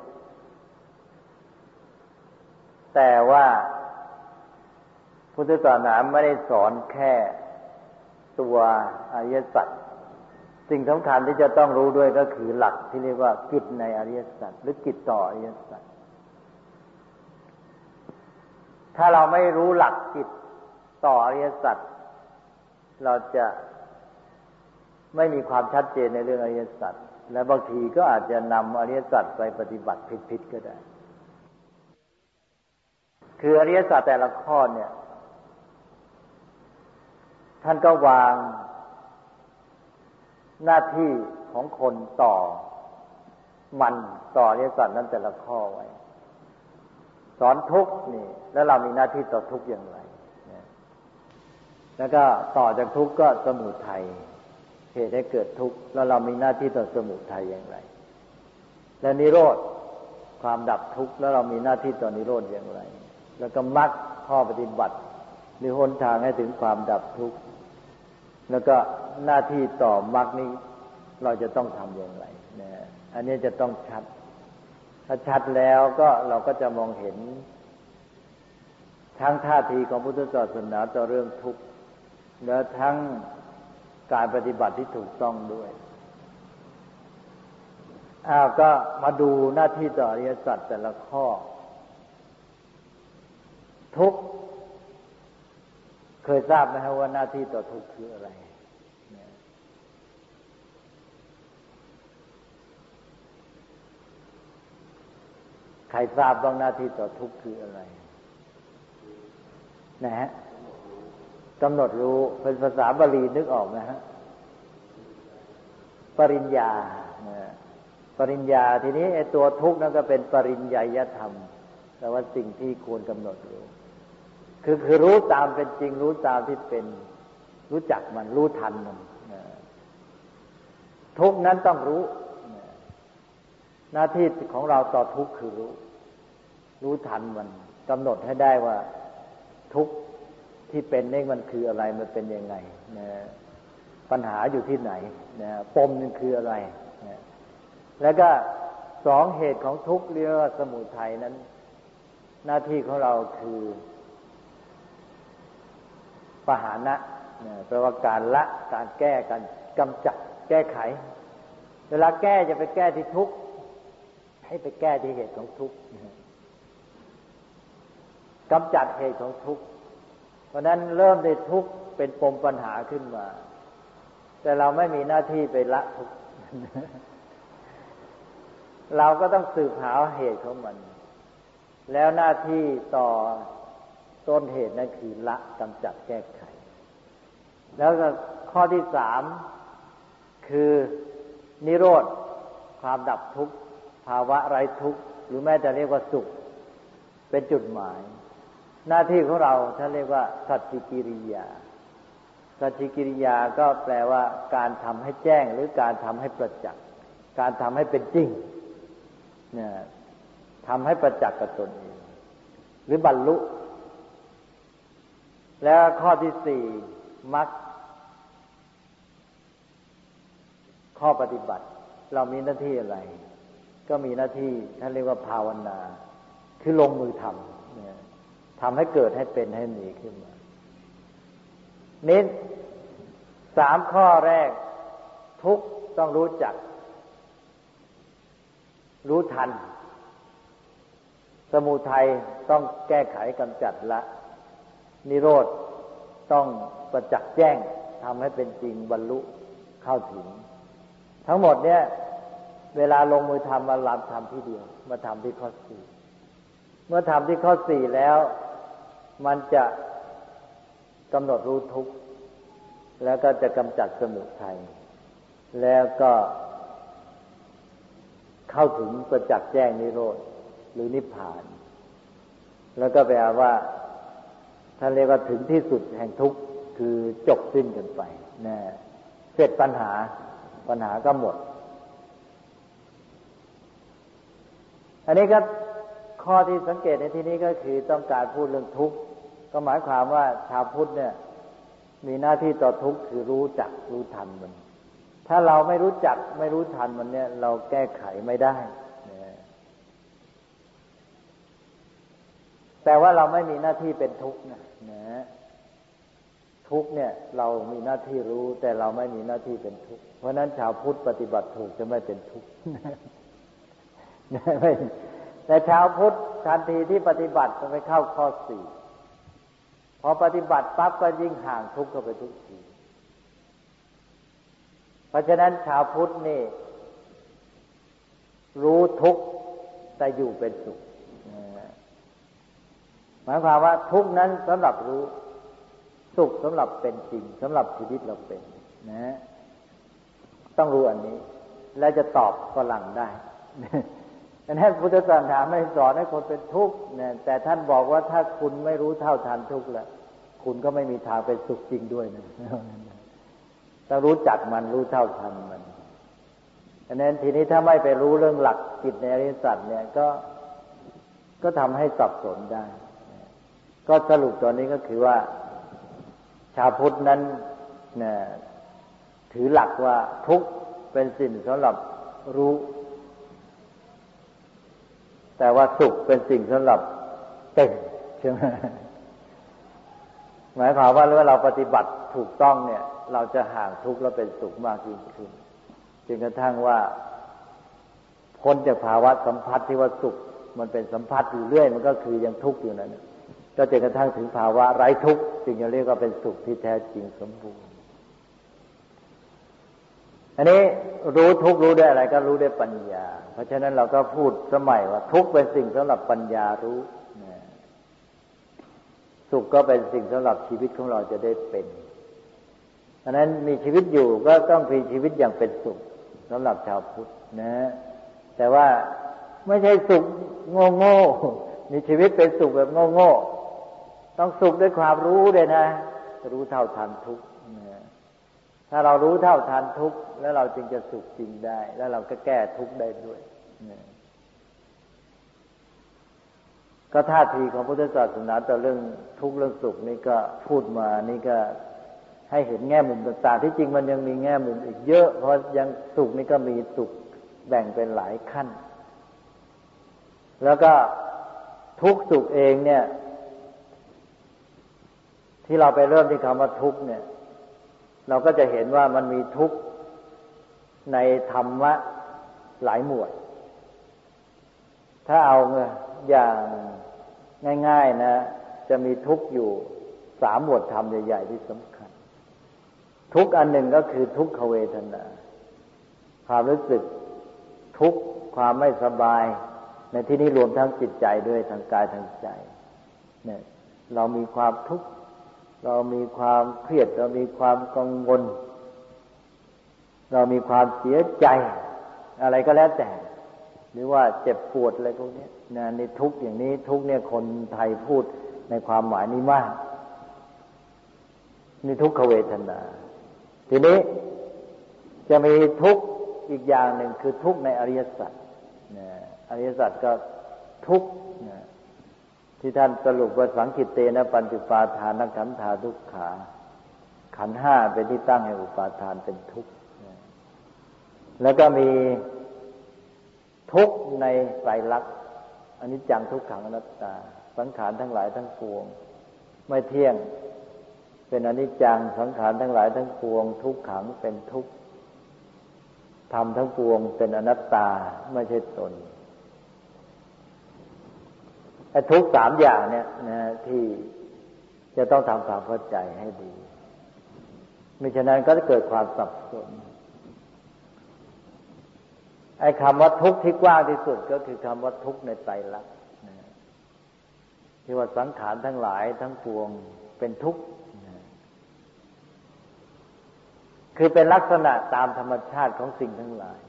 แต่ว่าพุทธศาสนาไม่ได้สอนแค่ตัวอริยสัจสิ่งสำคัญที่จะต้องรู้ด้วยก็คือหลักที่เรียกว่ากิจในอริยสัจหรือกิจต่ออริยสัจถ้าเราไม่รู้หลักกิจต่ออริยสัจเราจะไม่มีความชัดเจนในเรื่องอริยสัจและบางทีก็อาจจะนำอริยสัจไปปฏิบัติผิดๆก็ได้คืออริยสัจแต่ละข้อเนี่ยท่านก็วางหน้าที่ของคนต่ออริยสัจนั้นแต่ละข้อไว้สอนทุกข์นี่แล้วเรามีหน้าที่ต่อทุกข์อย่างไรแล้วก็ต่อจากทุกข์ก็สมุทัยเหตุให้เกิดทุกข์แล้วเรามีหน้าที่ต่อสมุทัยอย่างไรและนิโรธความดับทุกข์แล้วเรามีหน้าที่ต่อนิโรธอย่างไรแล้วก็มรรคข้อปฏิบัติหรือหนทางให้ถึงความดับทุกข์แล้วก็หน้าที่ต่อมรรคนี้เราจะต้องทำอย่างไรนะอันนี้จะต้องชัดถ้าชัดแล้วก็เราก็จะมองเห็นทั้งท่าทีของพุทธศาสนาต่อเรื่องทุกข์และทั้งการปฏิบัติที่ถูกต้องด้วยก็มาดูหน้าที่ต่ออริยสัจแต่ละข้อทุกข์เคยทราบไหมครับว่าหน้าที่ต่อทุกข์คืออะไรใครทราบบ้างหน้าที่ต่อทุกข์คืออะไรนะฮะกำหนดรู้เป็นภาษาบาลีนึกออกนะฮะปริญญาปริญญาทีนี้ไอ้ตัวทุกข์นั่นก็เป็นปริญญายธรรมแต่ว่าสิ่งที่ควรกำหนดรู้คือรู้ตามเป็นจริงรู้ตามที่เป็นรู้จักมันรู้ทันมันทุกข์นั้นต้องรู้หน้าที่ของเราต่อทุกข์คือรู้ทันมันกำหนดให้ได้ว่าทุกข์ที่เป็นนี่มันคืออะไรมันเป็นยังไงปัญหาอยู่ที่ไหนปมมันคืออะไรแล้วก็สองเหตุของทุกข์เรียกว่าสมุทัยนั้นหน้าที่ของเราคือปหานะแปลว่าการละการแก้การกำจัดแก้ไขเวลาแก้จะไปแก้ที่ทุกข์ให้ไปแก้ที่เหตุของทุกข์กำจัดเหตุของทุกข์เพราะนั้นเริ่มได้ทุกข์เป็นปมปัญหาขึ้นมาแต่เราไม่มีหน้าที่ไปละทุกข์เราก็ต้องสืบหาเหตุของมันแล้วหน้าที่ต่อต้นเหตุนั่นคือละกำจัดแก้ไขแล้วก็ข้อที่สามคือนิโรธความดับทุกข์ภาวะไร้ทุกข์หรือแม้แต่เรียกว่าสุขเป็นจุดหมายหน้าที่ของเราท่านเรียกว่าสัจจิกิริยาสัจจิกิริยาก็แปลว่าการทำให้แจ้งหรือการทำให้ประจักษ์การทำให้เป็นจริงเนี่ยทำให้ประจักษ์กับตนเองหรือบรรลุแล้วข้อที่สี่มรรคข้อปฏิบัติเรามีหน้าที่อะไรก็มีหน้าที่ท่านเรียกว่าภาวนาคือลงมือทำทำให้เกิดให้เป็นให้มีขึ้นมานี้3ข้อแรกทุกข์ต้องรู้จักรู้ทันสมุทัยต้องแก้ไขกำจัดละนิโรธต้องประจักษ์แจ้งทำให้เป็นจริงบรรลุเข้าถึงทั้งหมดเนี่ยเวลาลงมือทำมาหลับทำที่เดียวมาทำที่ข้อ4เมื่อทำที่ข้อ4แล้วมันจะกำหนดรู้ทุกข์แล้วก็จะกำจัดสมุทัยแล้วก็เข้าถึงประจักษ์แจ้งนิโรธหรือนิพพานแล้วก็แปลว่าท่านเรียกว่าถึงที่สุดแห่งทุกข์คือจบสิ้นกันไปนะเสร็จปัญหาก็หมดอันนี้ก็ข้อที่สังเกตในที่นี้ก็คือต้องการพูดเรื่องทุกข์ก็หมายความว่าชาวพุทธเนี่ยมีหน้าที่ต่อทุกข์คือรู้จักรู้ทันมันถ้าเราไม่รู้จักไม่รู้ทันมันเนี่ยเราแก้ไขไม่ได้แต่ว่าเราไม่มีหน้าที่เป็นทุกข์นะทุกข์เนี่ยเรามีหน้าที่รู้แต่เราไม่มีหน้าที่เป็นทุกข์เพราะฉะนั้นชาวพุทธปฏิบัติถูกจะไม่เป็นทุกข์แต่ชาวพุทธทันทีที่ปฏิบัติจะไปเข้าข้อ4พอปฏิบัติปั๊บก็ยิ่งห่างทุกข์เข้าไปทุกทีเพราะฉะนั้นชาวพุทธนี่รู้ทุกข์แต่อยู่เป็นสุขหมายความว่าทุกข์นั้นสำหรับรู้สุขสำหรับเป็นจริงสำหรับชีวิตเราเป็นนะต้องรู้อันนี้แล้วจะตอบฝรั่งได้ดังนั้นพุทธศาสนาไม่สอนให้คนเป็นทุกข์เนี่ยแต่ท่านบอกว่าถ้าคุณไม่รู้เท่าทันทุกข์แล้วคุณก็ไม่มีทางเป็นสุขจริงด้วยนะต้องรู้จักมันรู้เท่าทันมันดังนั้นทีนี้ถ้าไม่ไปรู้เรื่องหลักจิตในอริยสัจเนี่ยก็ทำให้สับสนได้ก็สรุปตอนนี้ก็คือว่าชาวพุทธนั้นถือหลักว่าทุกข์เป็นสิ่งสำหรับรู้แต่ว่าสุขเป็นสิ่งสำหรับเป็นใช่ไหมหมายความว่าเมื่อเราปฏิบัติถูกต้องเนี่ยเราจะห่างทุกข์แล้วเป็นสุขมากยิ่งขึ้นจนกระทั่งว่าพ้นจากภาวะสัมผัสที่ว่าสุขมันเป็นสัมผัสอยู่เรื่อยมันก็คือยังทุกข์อยู่นั่นก็จนกระทั่งถึงภาวะไร้ทุกข์จึงจะเรียกว่าเป็นสุขที่แท้จริงสมบูรณ์อันนี้รู้ทุกข์รู้ได้อะไรก็รู้ได้ปัญญาเพราะฉะนั้นเราก็พูดสมัยว่าทุกข์เป็นสิ่งสำหรับปัญญารู้สุขก็เป็นสิ่งสำหรับชีวิตของเราจะได้เป็นเพราะนั้นมีชีวิตอยู่ก็ต้องมีชีวิตอย่างเป็นสุขสำหรับชาวพุทธนะแต่ว่าไม่ใช่สุขโง่ๆมีชีวิตเป็นสุขแบบโง่ๆต้องสุขด้วยความรู้ด้วยนะรู้เท่าทันทุกข์ถ้าเรารู้เท่าทันทุกข์แล้วเราจึงจะสุขจริงได้แล้วเราก็แก้ทุกข์ได้ด้วยก็ท่าทีของพุทธศาสนาต่อเรื่องทุกข์เรื่องสุขนี่ก็พูดมานี่ก็ให้เห็นแง่มุมต่างๆที่จริงมันยังมีแง่มุมอีกเยอะเพราะยังสุขนี่ก็มีสุขแบ่งเป็นหลายขั้นแล้วก็ทุกข์สุขเองเนี่ยที่เราไปเริ่มที่คำว่าทุกข์เนี่ยเราก็จะเห็นว่ามันมีทุกข์ในธรรมะหลายหมวดถ้าเอาอย่างง่ายๆนะจะมีทุกข์อยู่3หมวดธรรมใหญ่ๆที่สำคัญทุกข์อันหนึ่งก็คือทุกขเวทนาความรู้สึกทุกข์ความไม่สบายในที่นี้รวมทั้งจิตใจด้วยทางกายทางใจเนี่ยเรามีความทุกข์เรามีความเครียดเรามีความกังวลเรามีความเสียใจอะไรก็แล้วแต่หรือว่าเจ็บปวดอะไรพวกนี้นะนี่ทุกข์อย่างนี้ทุกข์เนี่ยคนไทยพูดในความหมายนี้มากนี่ทุกขเวทนาทีนี้จะมีทุกข์อีกอย่างหนึ่งคือทุกข์ในอริยสัจอริยสัจก็ทุกข์ที่ท่านสรุปว่าสังคิตเตนะปัญจุปาทานขันธาทุกขาขันธ์5เป็นที่ตั้งแห่งอุปาทานเป็นทุกข์แล้วก็มีทุกข์ในไตรลักษณ์อนิจจังทุกขังอนัตตาสังขารทั้งหลายทั้งปวงไม่เที่ยงเป็นอนิจจังสังขารทั้งหลายทั้งปวงทุกขังเป็นทุกข์ธรรมทั้งปวงเป็นอนัตตาไม่ใช่ตนไอ้ทุกข์สามอย่างเนี่ยนะที่จะต้องทำความเข้าใจให้ดีมิฉะนั้นก็จะเกิดความสับสนไอ้คำว่าทุกข์ที่กว้างที่สุดก็คือคำว่าทุกข์ในไตรลักษณ์ที่ว่าสังขารทั้งหลายทั้งปวงเป็นทุกข์คือเป็นลักษณะตามธรรมชาติของสิ่งทั้งหลาย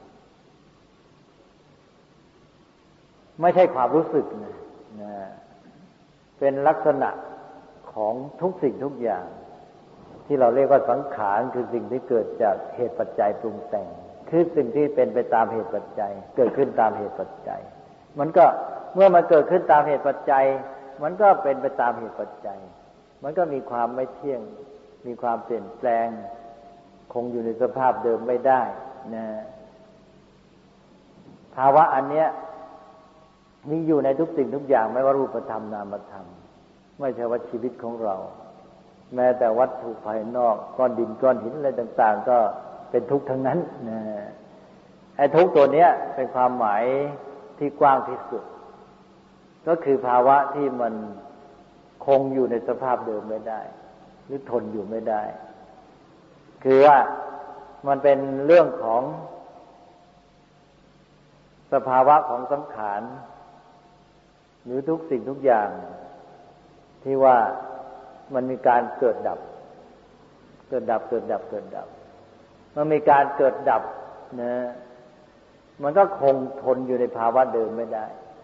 ไม่ใช่ความรู้สึกนะเป็นลักษณะของทุกสิ่งทุกอย่างที่เราเรียกว่าสังขารคือสิ่งที่เกิดจากเหตุปัจจัยปรุงแต่งคือสิ่งที่เป็นไปตามเหตุปัจจัยเกิดขึ้นตามเหตุปัจจัยมันก็เมื่อมันเกิดขึ้นตามเหตุปัจจัยมันก็เป็นไปตามเหตุปัจจัยมันก็มีความไม่เที่ยงมีความเปลี่ยนแปลงคงอยู่ในสภาพเดิมไม่ได้นะภาวะอันเนี้ยมีอยู่ในทุกสิ่งทุกอย่างไม่ว่ารูปธรรมนามธรรมไม่ใช่ว่าชีวิตของเราแม้แต่วัตถุภายนอกก้อนดินก้อนหินอะไรต่างๆก็เป็นทุกข์ทั้งนั้นนะไอ้ทุกข์ตัวเนี้ยเป็นความหมายที่กว้างที่สุดก็คือภาวะที่มันคงอยู่ในสภาพเดิมไม่ได้หรือทนอยู่ไม่ได้คือว่ามันเป็นเรื่องของสภาวะของสังขารหรือทุกสิ่งทุกอย่างที่ว่ามันมีการเกิดดับเกิดดับเกิดดับเกิดดับมันมีการเกิดดับนะมันก็คงทนอยู่ในภาวะเดิมไม่ได้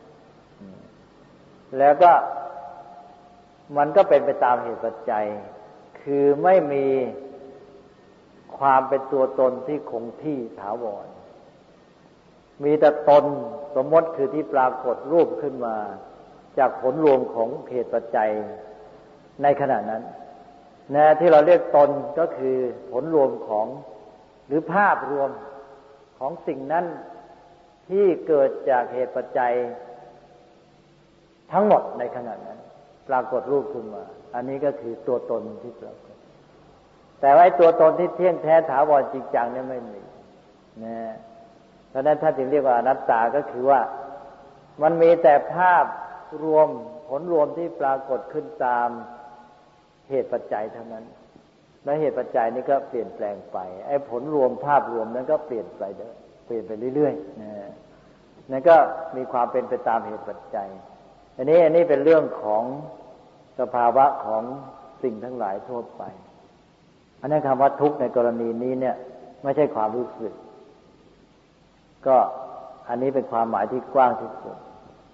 แล้วก็มันก็เป็นไปตามเหตุปัจจัยคือไม่มีความเป็นตัวตนที่คงที่ถาวรมีแต่ตนสมมติคือที่ปรากฏรูปขึ้นมาจากผลรวมของเหตุปัจจัยในขณะนั้นนะที่เราเรียกตนก็คือผลรวมของหรือภาพรวมของสิ่งนั้นที่เกิดจากเหตุปัจจัยทั้งหมดในขณะนั้นปรากฏรูปขึ้นมาอันนี้ก็คือตัวตนที่ปรากฏแต่ว่าตัวตนที่เที่ยงแท้ถาวรจริงจังเนี่ยไม่มีนะเพราะนั้นท่านจึงเรียกว่าอนัตตาก็คือว่ามันมีแต่ภาพรวมผลรวมที่ปรากฏขึ้นตามเหตุปัจจัยเท่านั้นและเหตุปัจจัยนี้ก็เปลี่ยนแปลงไปไอ้ผลรวมภาพรวมนั้นก็เปลี่ยนไปเรื่อยๆนะนั่นก็มีความเป็นไปตามเหตุปัจจัยอันนี้เป็นเรื่องของสภาวะของสิ่งทั้งหลายทั่วไปอันนั้นคำว่าทุกข์ในกรณีนี้เนี่ยไม่ใช่ความรู้สึกก็อันนี้เป็นความหมายที่กว้างที่สุด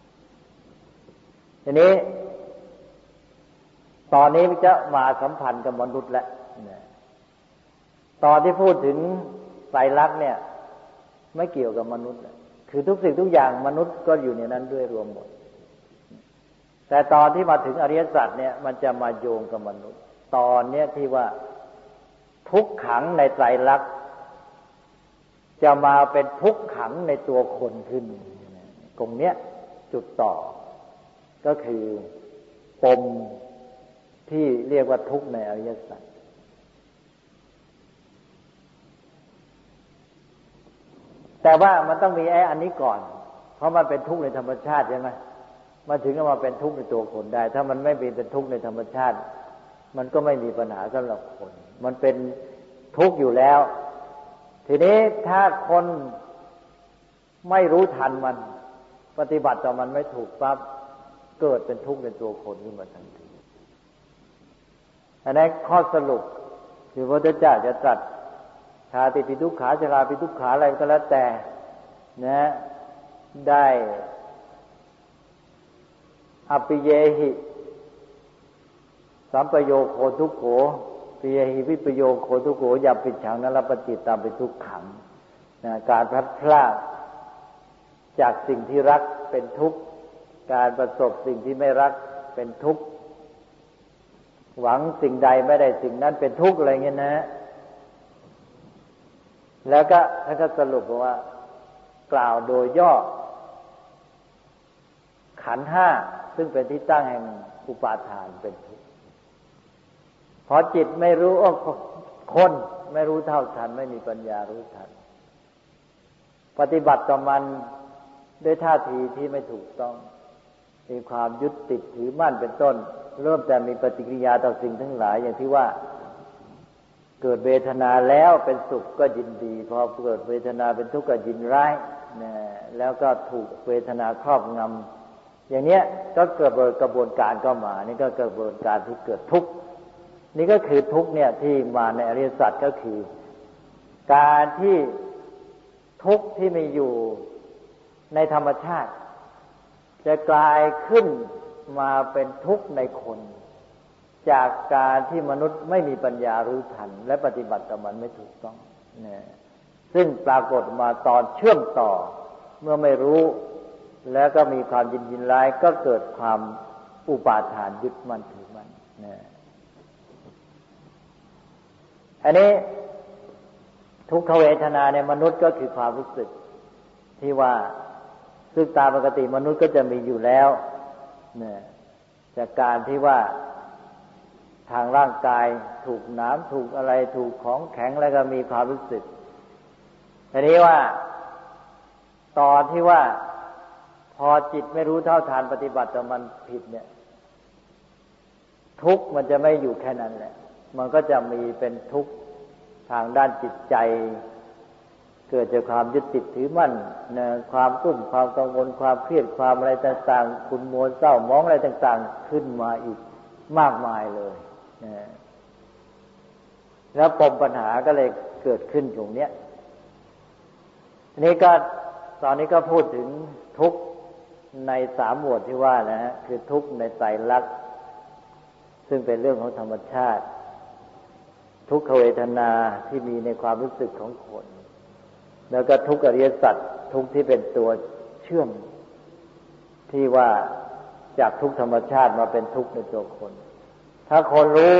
ทีนี้ตอนนี้จะมาสัมพันธ์กับมนุษย์แล้วตอนที่พูดถึงไตรลักษณ์เนี่ยไม่เกี่ยวกับมนุษย์คือทุกสิ่งทุกอย่างมนุษย์ก็อยู่ในนั้นด้วยรวมหมดแต่ตอนที่มาถึงอริยสัจเนี่ยมันจะมาโยงกับมนุษย์ตอนเนี้ยที่ว่าทุกขังในไตรลักษณ์จะมาเป็นทุกขังในตัวคนขึ้นตรงเนี้ยจุดต่อก็คือปมที่เรียกว่าทุกข์ในอริยสัจแต่ว่ามันต้องมีไอ้อันนี้ก่อนเพราะมันเป็นทุกข์ในธรรมชาติใช่ไหมมาถึงก็มาเป็นทุกข์ในตัวคนได้ถ้ามันไม่เป็นทุกข์ในธรรมชาติมันก็ไม่มีปัญหาสำหรับคนมันเป็นทุกข์อยู่แล้วทีนี้ถ้าคนไม่รู้ทันมันปฏิบัติต่อมันไม่ถูกปั๊บเกิดเป็นทุกข์ในตัวคนขึ้นมาทันทีอันนี้ข้อสรุปคือพระพุทธเจ้าจะตรัสชาติปิทุกขาชราปิทุกขาอะไรก็แล้วแต่นะได้อปิเยหิสัมปโยโคทุกโขปิเยหิวิปโยโคทุกโขยับปิดฉังนรปฏิตามเป็นทุกขังนะการพลัดพรากจากสิ่งที่รักเป็นทุกข์การประสบสิ่งที่ไม่รักเป็นทุกข์หวังสิ่งใดไม่ได้สิ่งนั้นเป็นทุกข์อะไรเงี้ยนะแล้วก็ท่านก็สรุปว่ากล่าวโดยย่อขันธ์ห้าซึ่งเป็นที่ตั้งแห่งอุปาทานเป็นทุกข์พอจิตไม่รู้คนไม่รู้เท่าทันไม่มีปัญญารู้ทันปฏิบัติต่อมันด้วยท่าทีที่ไม่ถูกต้องมีความยึดติดถือมั่นเป็นต้นเริ่มแต่มีปฏิกิริยาต่อสิ่งทั้งหลายอย่างที่ว่าเกิดเวทนาแล้วเป็นสุขก็ยินดีพอเกิดเวทนาเป็นทุกข์ก็ยินร้ายแล้วก็ถูกเวทนาครอบงำอย่างเนี้ยก็เกิดกระบวนการก็มานี่ก็กระบวนการที่เกิดทุกข์นี่ก็คือทุกข์เนี่ยที่มาในอริยสัจก็คือการที่ทุกข์ที่มีอยู่ในธรรมชาติจะกลายขึ้นมาเป็นทุกข์ในคนจากการที่มนุษย์ไม่มีปัญญารู้ทันและปฏิบัติกับมันไม่ถูกต้องเนี่ยซึ่งปรากฏมาตอนเชื่อมต่อเมื่อไม่รู้แล้วก็มีความยินร้ายก็เกิดความอุปาทานยึดมั่นถือมั่นเนี่ยอันนี้ทุกขเวทนาในมนุษย์ก็คือความรู้สึกที่ว่าซึ่งตามปกติมนุษย์ก็จะมีอยู่แล้วเนี่ยจากการที่ว่าทางร่างกายถูกน้ำถูกอะไรถูกของแข็งแล้วก็มีความรู้สึกทีนี้ว่าตอนที่ว่าพอจิตไม่รู้เท่าทันปฏิบัติแต่มันผิดเนี่ยทุกข์มันจะไม่อยู่แค่นั้นแหละมันก็จะมีเป็นทุกข์ทางด้านจิตใจเกิดจากความยึดติดถือมั่นความกุ้มความกังวลความเครียดความอะไรต่างๆขุ่นมัวเศร้าหมองอะไรต่างๆขึ้นมาอีกมากมายเลยแล้วปมปัญหาก็เลยเกิดขึ้นตรงเนี้ยนี่ก็ตอนนี้ก็พูดถึงทุกข์ในสามหมวดที่ว่านะฮะคือทุกข์ในไตรลักษณ์ซึ่งเป็นเรื่องของธรรมชาติทุกขเวทนาที่มีในความรู้สึกของคนแล้วก็ทุกขอริยสัจทุกข์ที่เป็นตัวเชื่อมที่ว่าจากทุกข์ธรรมชาติมาเป็นทุกข์ในตัวคนถ้าคนรู้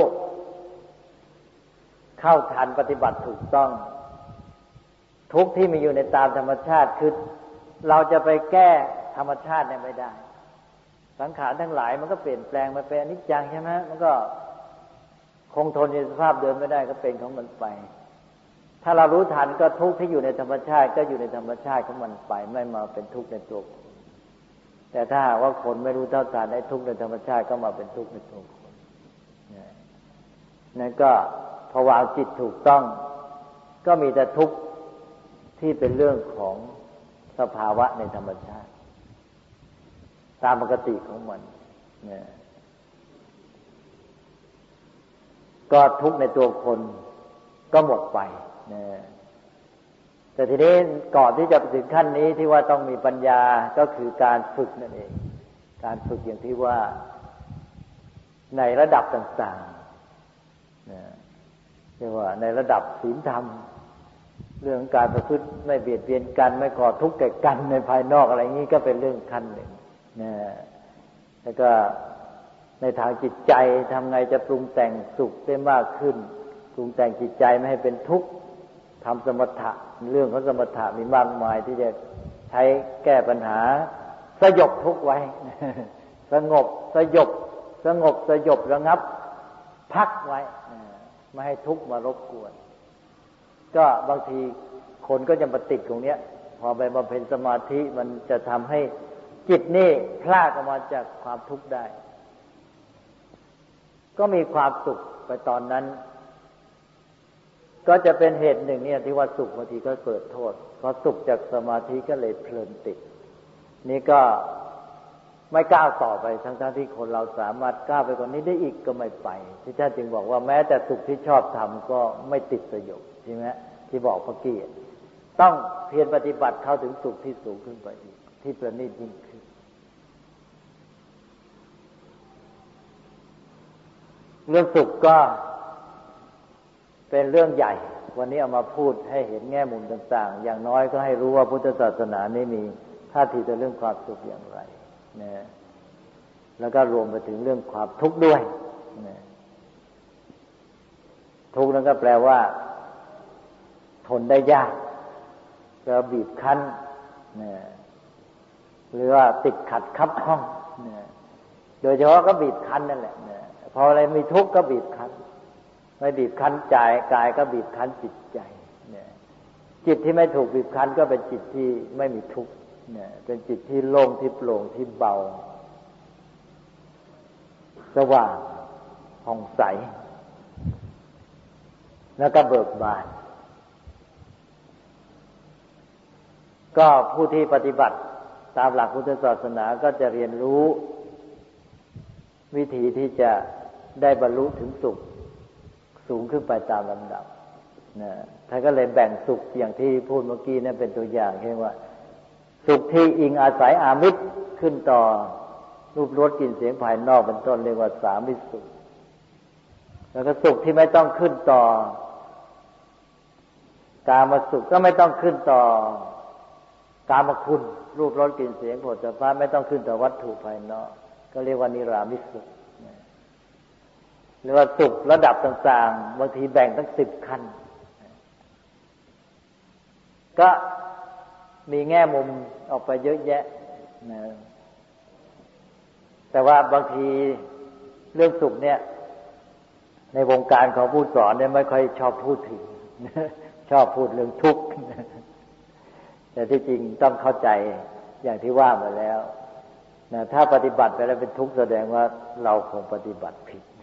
เข้าทันปฏิบัติถูกต้องทุกข์ที่มีอยู่ในตามธรรมชาติคือเราจะไปแก้ธรรมชาติเนี่ยไม่ได้สังขารทั้งหลายมันก็เปลี่ยนแปลงมาเป็นอนิจจังใช่ไหมมันก็คงทนในสภาพเดิมไม่ได้ก็เป็นของมันไปถ้าเรารู้ทันก็ทุกข์ที่อยู่ในธรรมชาติก็อยู่ในธรรมชาติของมันไปไม่มาเป็นทุกข์ในตัวคนแต่ถ้าว่าคนไม่รู้เท่าทันได้ทุกข์ในธรรมชาติก็มาเป็นทุกข์ในตัวคนนั่นก็พอวางจิตถูกต้องก็มีแต่ทุกข์ที่เป็นเรื่องของสภาวะในธรรมชาติตามปกติของมันก็ทุกข์ในตัวคนก็หมดไปแต่ทีนี้ก่อนที่จะถึงขั้นนี้ที่ว่าต้องมีปัญญาก็คือการฝึกนั่นเองการฝึกอย่างที่ว่าในระดับต่างๆเรียกว่าในระดับศีลธรรมเรื่องการประพฤติไม่เบียดเบียนกันไม่ก่อทุกข์แก่กันในภายนอกอะไรอย่างนี้ก็เป็นเรื่องขั้นหนึ่งแล้วก็ในทางจิตใจทำไงจะปรุงแต่งสุขได้มากขึ้นปรุงแต่งจิตใจไม่ให้เป็นทุกข์ทำสมถะเรื่องของสมถะมีมากมายที่จะใช้แก้ปัญหาสยบทุกข์ไว้สงบสยบระงับพักไว้ไม่ให้ทุกข์มารบกวนก็บางทีคนก็จะมาติดตรงเนี้ยพอไปบำเพ็ญสมาธิมันจะทำให้จิตนี่พลากออกมาจากความทุกข์ได้ก็มีความสุขไปตอนนั้นก็จะเป็นเหตุหนึ่งเนี่ยที่ว่าสุขบางทีก็เกิดโทษพอสุขจากสมาธิก็เลยเพลินติดนี่ก็ไม่ก้าวต่อไปทั้งที่คนเราสามารถก้าวไปกว่านี้ได้อีกก็ไม่ไปที่ท่านจึงบอกว่าแม้แต่สุขที่ชอบทำก็ไม่ติดประโยชน์ใช่ไหมที่บอกเมื่อกี้ต้องเพียรปฏิบัติเข้าถึงสุขที่สูงขึ้นไปอีกที่ประณีตยิ่งขึ้นเรื่องสุขก็เป็นเรื่องใหญ่วันนี้เอามาพูดให้เห็นแง่มุมต่างๆอย่างน้อยก็ให้รู้ว่าพุทธศาสนานี่มีท่าทีต่อเรื่องความสุขอย่างไรนะแล้วก็รวมไปถึงเรื่องความทุกข์ด้วยนะทุกข์นั้นก็แปลว่าทนได้ยากก็บีบคั้นหรือว่าติดขัดคับข้องโดยเฉพาะก็บีบคั้นนั่นแหละพออะไรมีทุกข์ก็บีบคั้นไม่บีบคั้นใจกายก็บีบคั้นจิตใจจิตที่ไม่ถูกบีบคั้นก็เป็นจิตที่ไม่มีทุกข์เป็นจิตที่โล่งที่โปร่งที่เบาสว่างผ่องใสแล้วก็เบิกบานก็ผู้ที่ปฏิบัติตามหลักพุทธศาสนาก็จะเรียนรู้วิธีที่จะได้บรรลุถึงสุขสูงขึ้นไปตามลำดับท่านก็เลยแบ่งสุขอย่างที่พูดเมื่อกี้นั่นเป็นตัวอย่างเช่นว่าสุขที่อิงอาศัยอามิตรขึ้นต่อรูปรสกลิ่นเสียงภายนอกเป็นต้นเรียกว่าสามิตรสุขแล้วก็สุขที่ไม่ต้องขึ้นต่อกามสุขก็ไม่ต้องขึ้นต่อกามคุณรูปรสกลิ่นเสียงโผฏฐัพพะไม่ต้องขึ้นต่อวัตถุภายนอกก็เรียกว่านิรามิตสุขหรือว่าสุขระดับต่างๆบางทีแบ่งตั้ง10 ขั้นก็มีแง่มุมออกไปเยอะแยะแต่ว่าบางทีเรื่องสุขเนี่ยในวงการของผู้สอนเนี่ยไม่ค่อยชอบพูดถึงชอบพูดเรื่องทุกข์แต่ที่จริงต้องเข้าใจอย่างที่ว่ามาแล้วนะถ้าปฏิบัติไปแล้วเป็นทุกข์แสดงว่าเราคงปฏิบัติผิด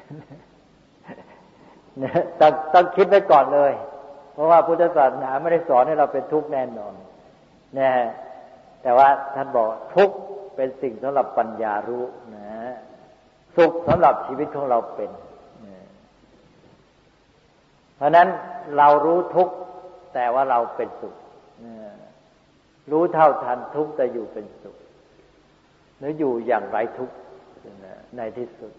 ต้องคิดไว้ก่อนเลยเพราะว่าพุทธศาสนาไม่ได้สอนให้เราเป็นทุกข์แน่นอนนะแต่ว่าท่านบอกทุกข์เป็นสิ่งสำหรับปัญญารู้นะสุขสำหรับชีวิตของเราเป็นเพราะนั้นเรารู้ทุกข์แต่ว่าเราเป็นสุขรู้เท่าทันทุกข์แต่อยู่เป็นสุขหรืออยู่อย่างไร้ทุกข์ในที่สุด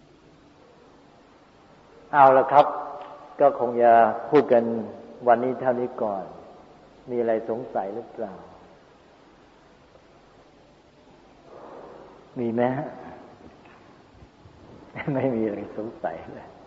เอาละครับก็คงจะพูดกันวันนี้เท่านี้ก่อนมีอะไรสงสัยหรือเปล่ามีไหมไม่มีอะไรสงสัยเลย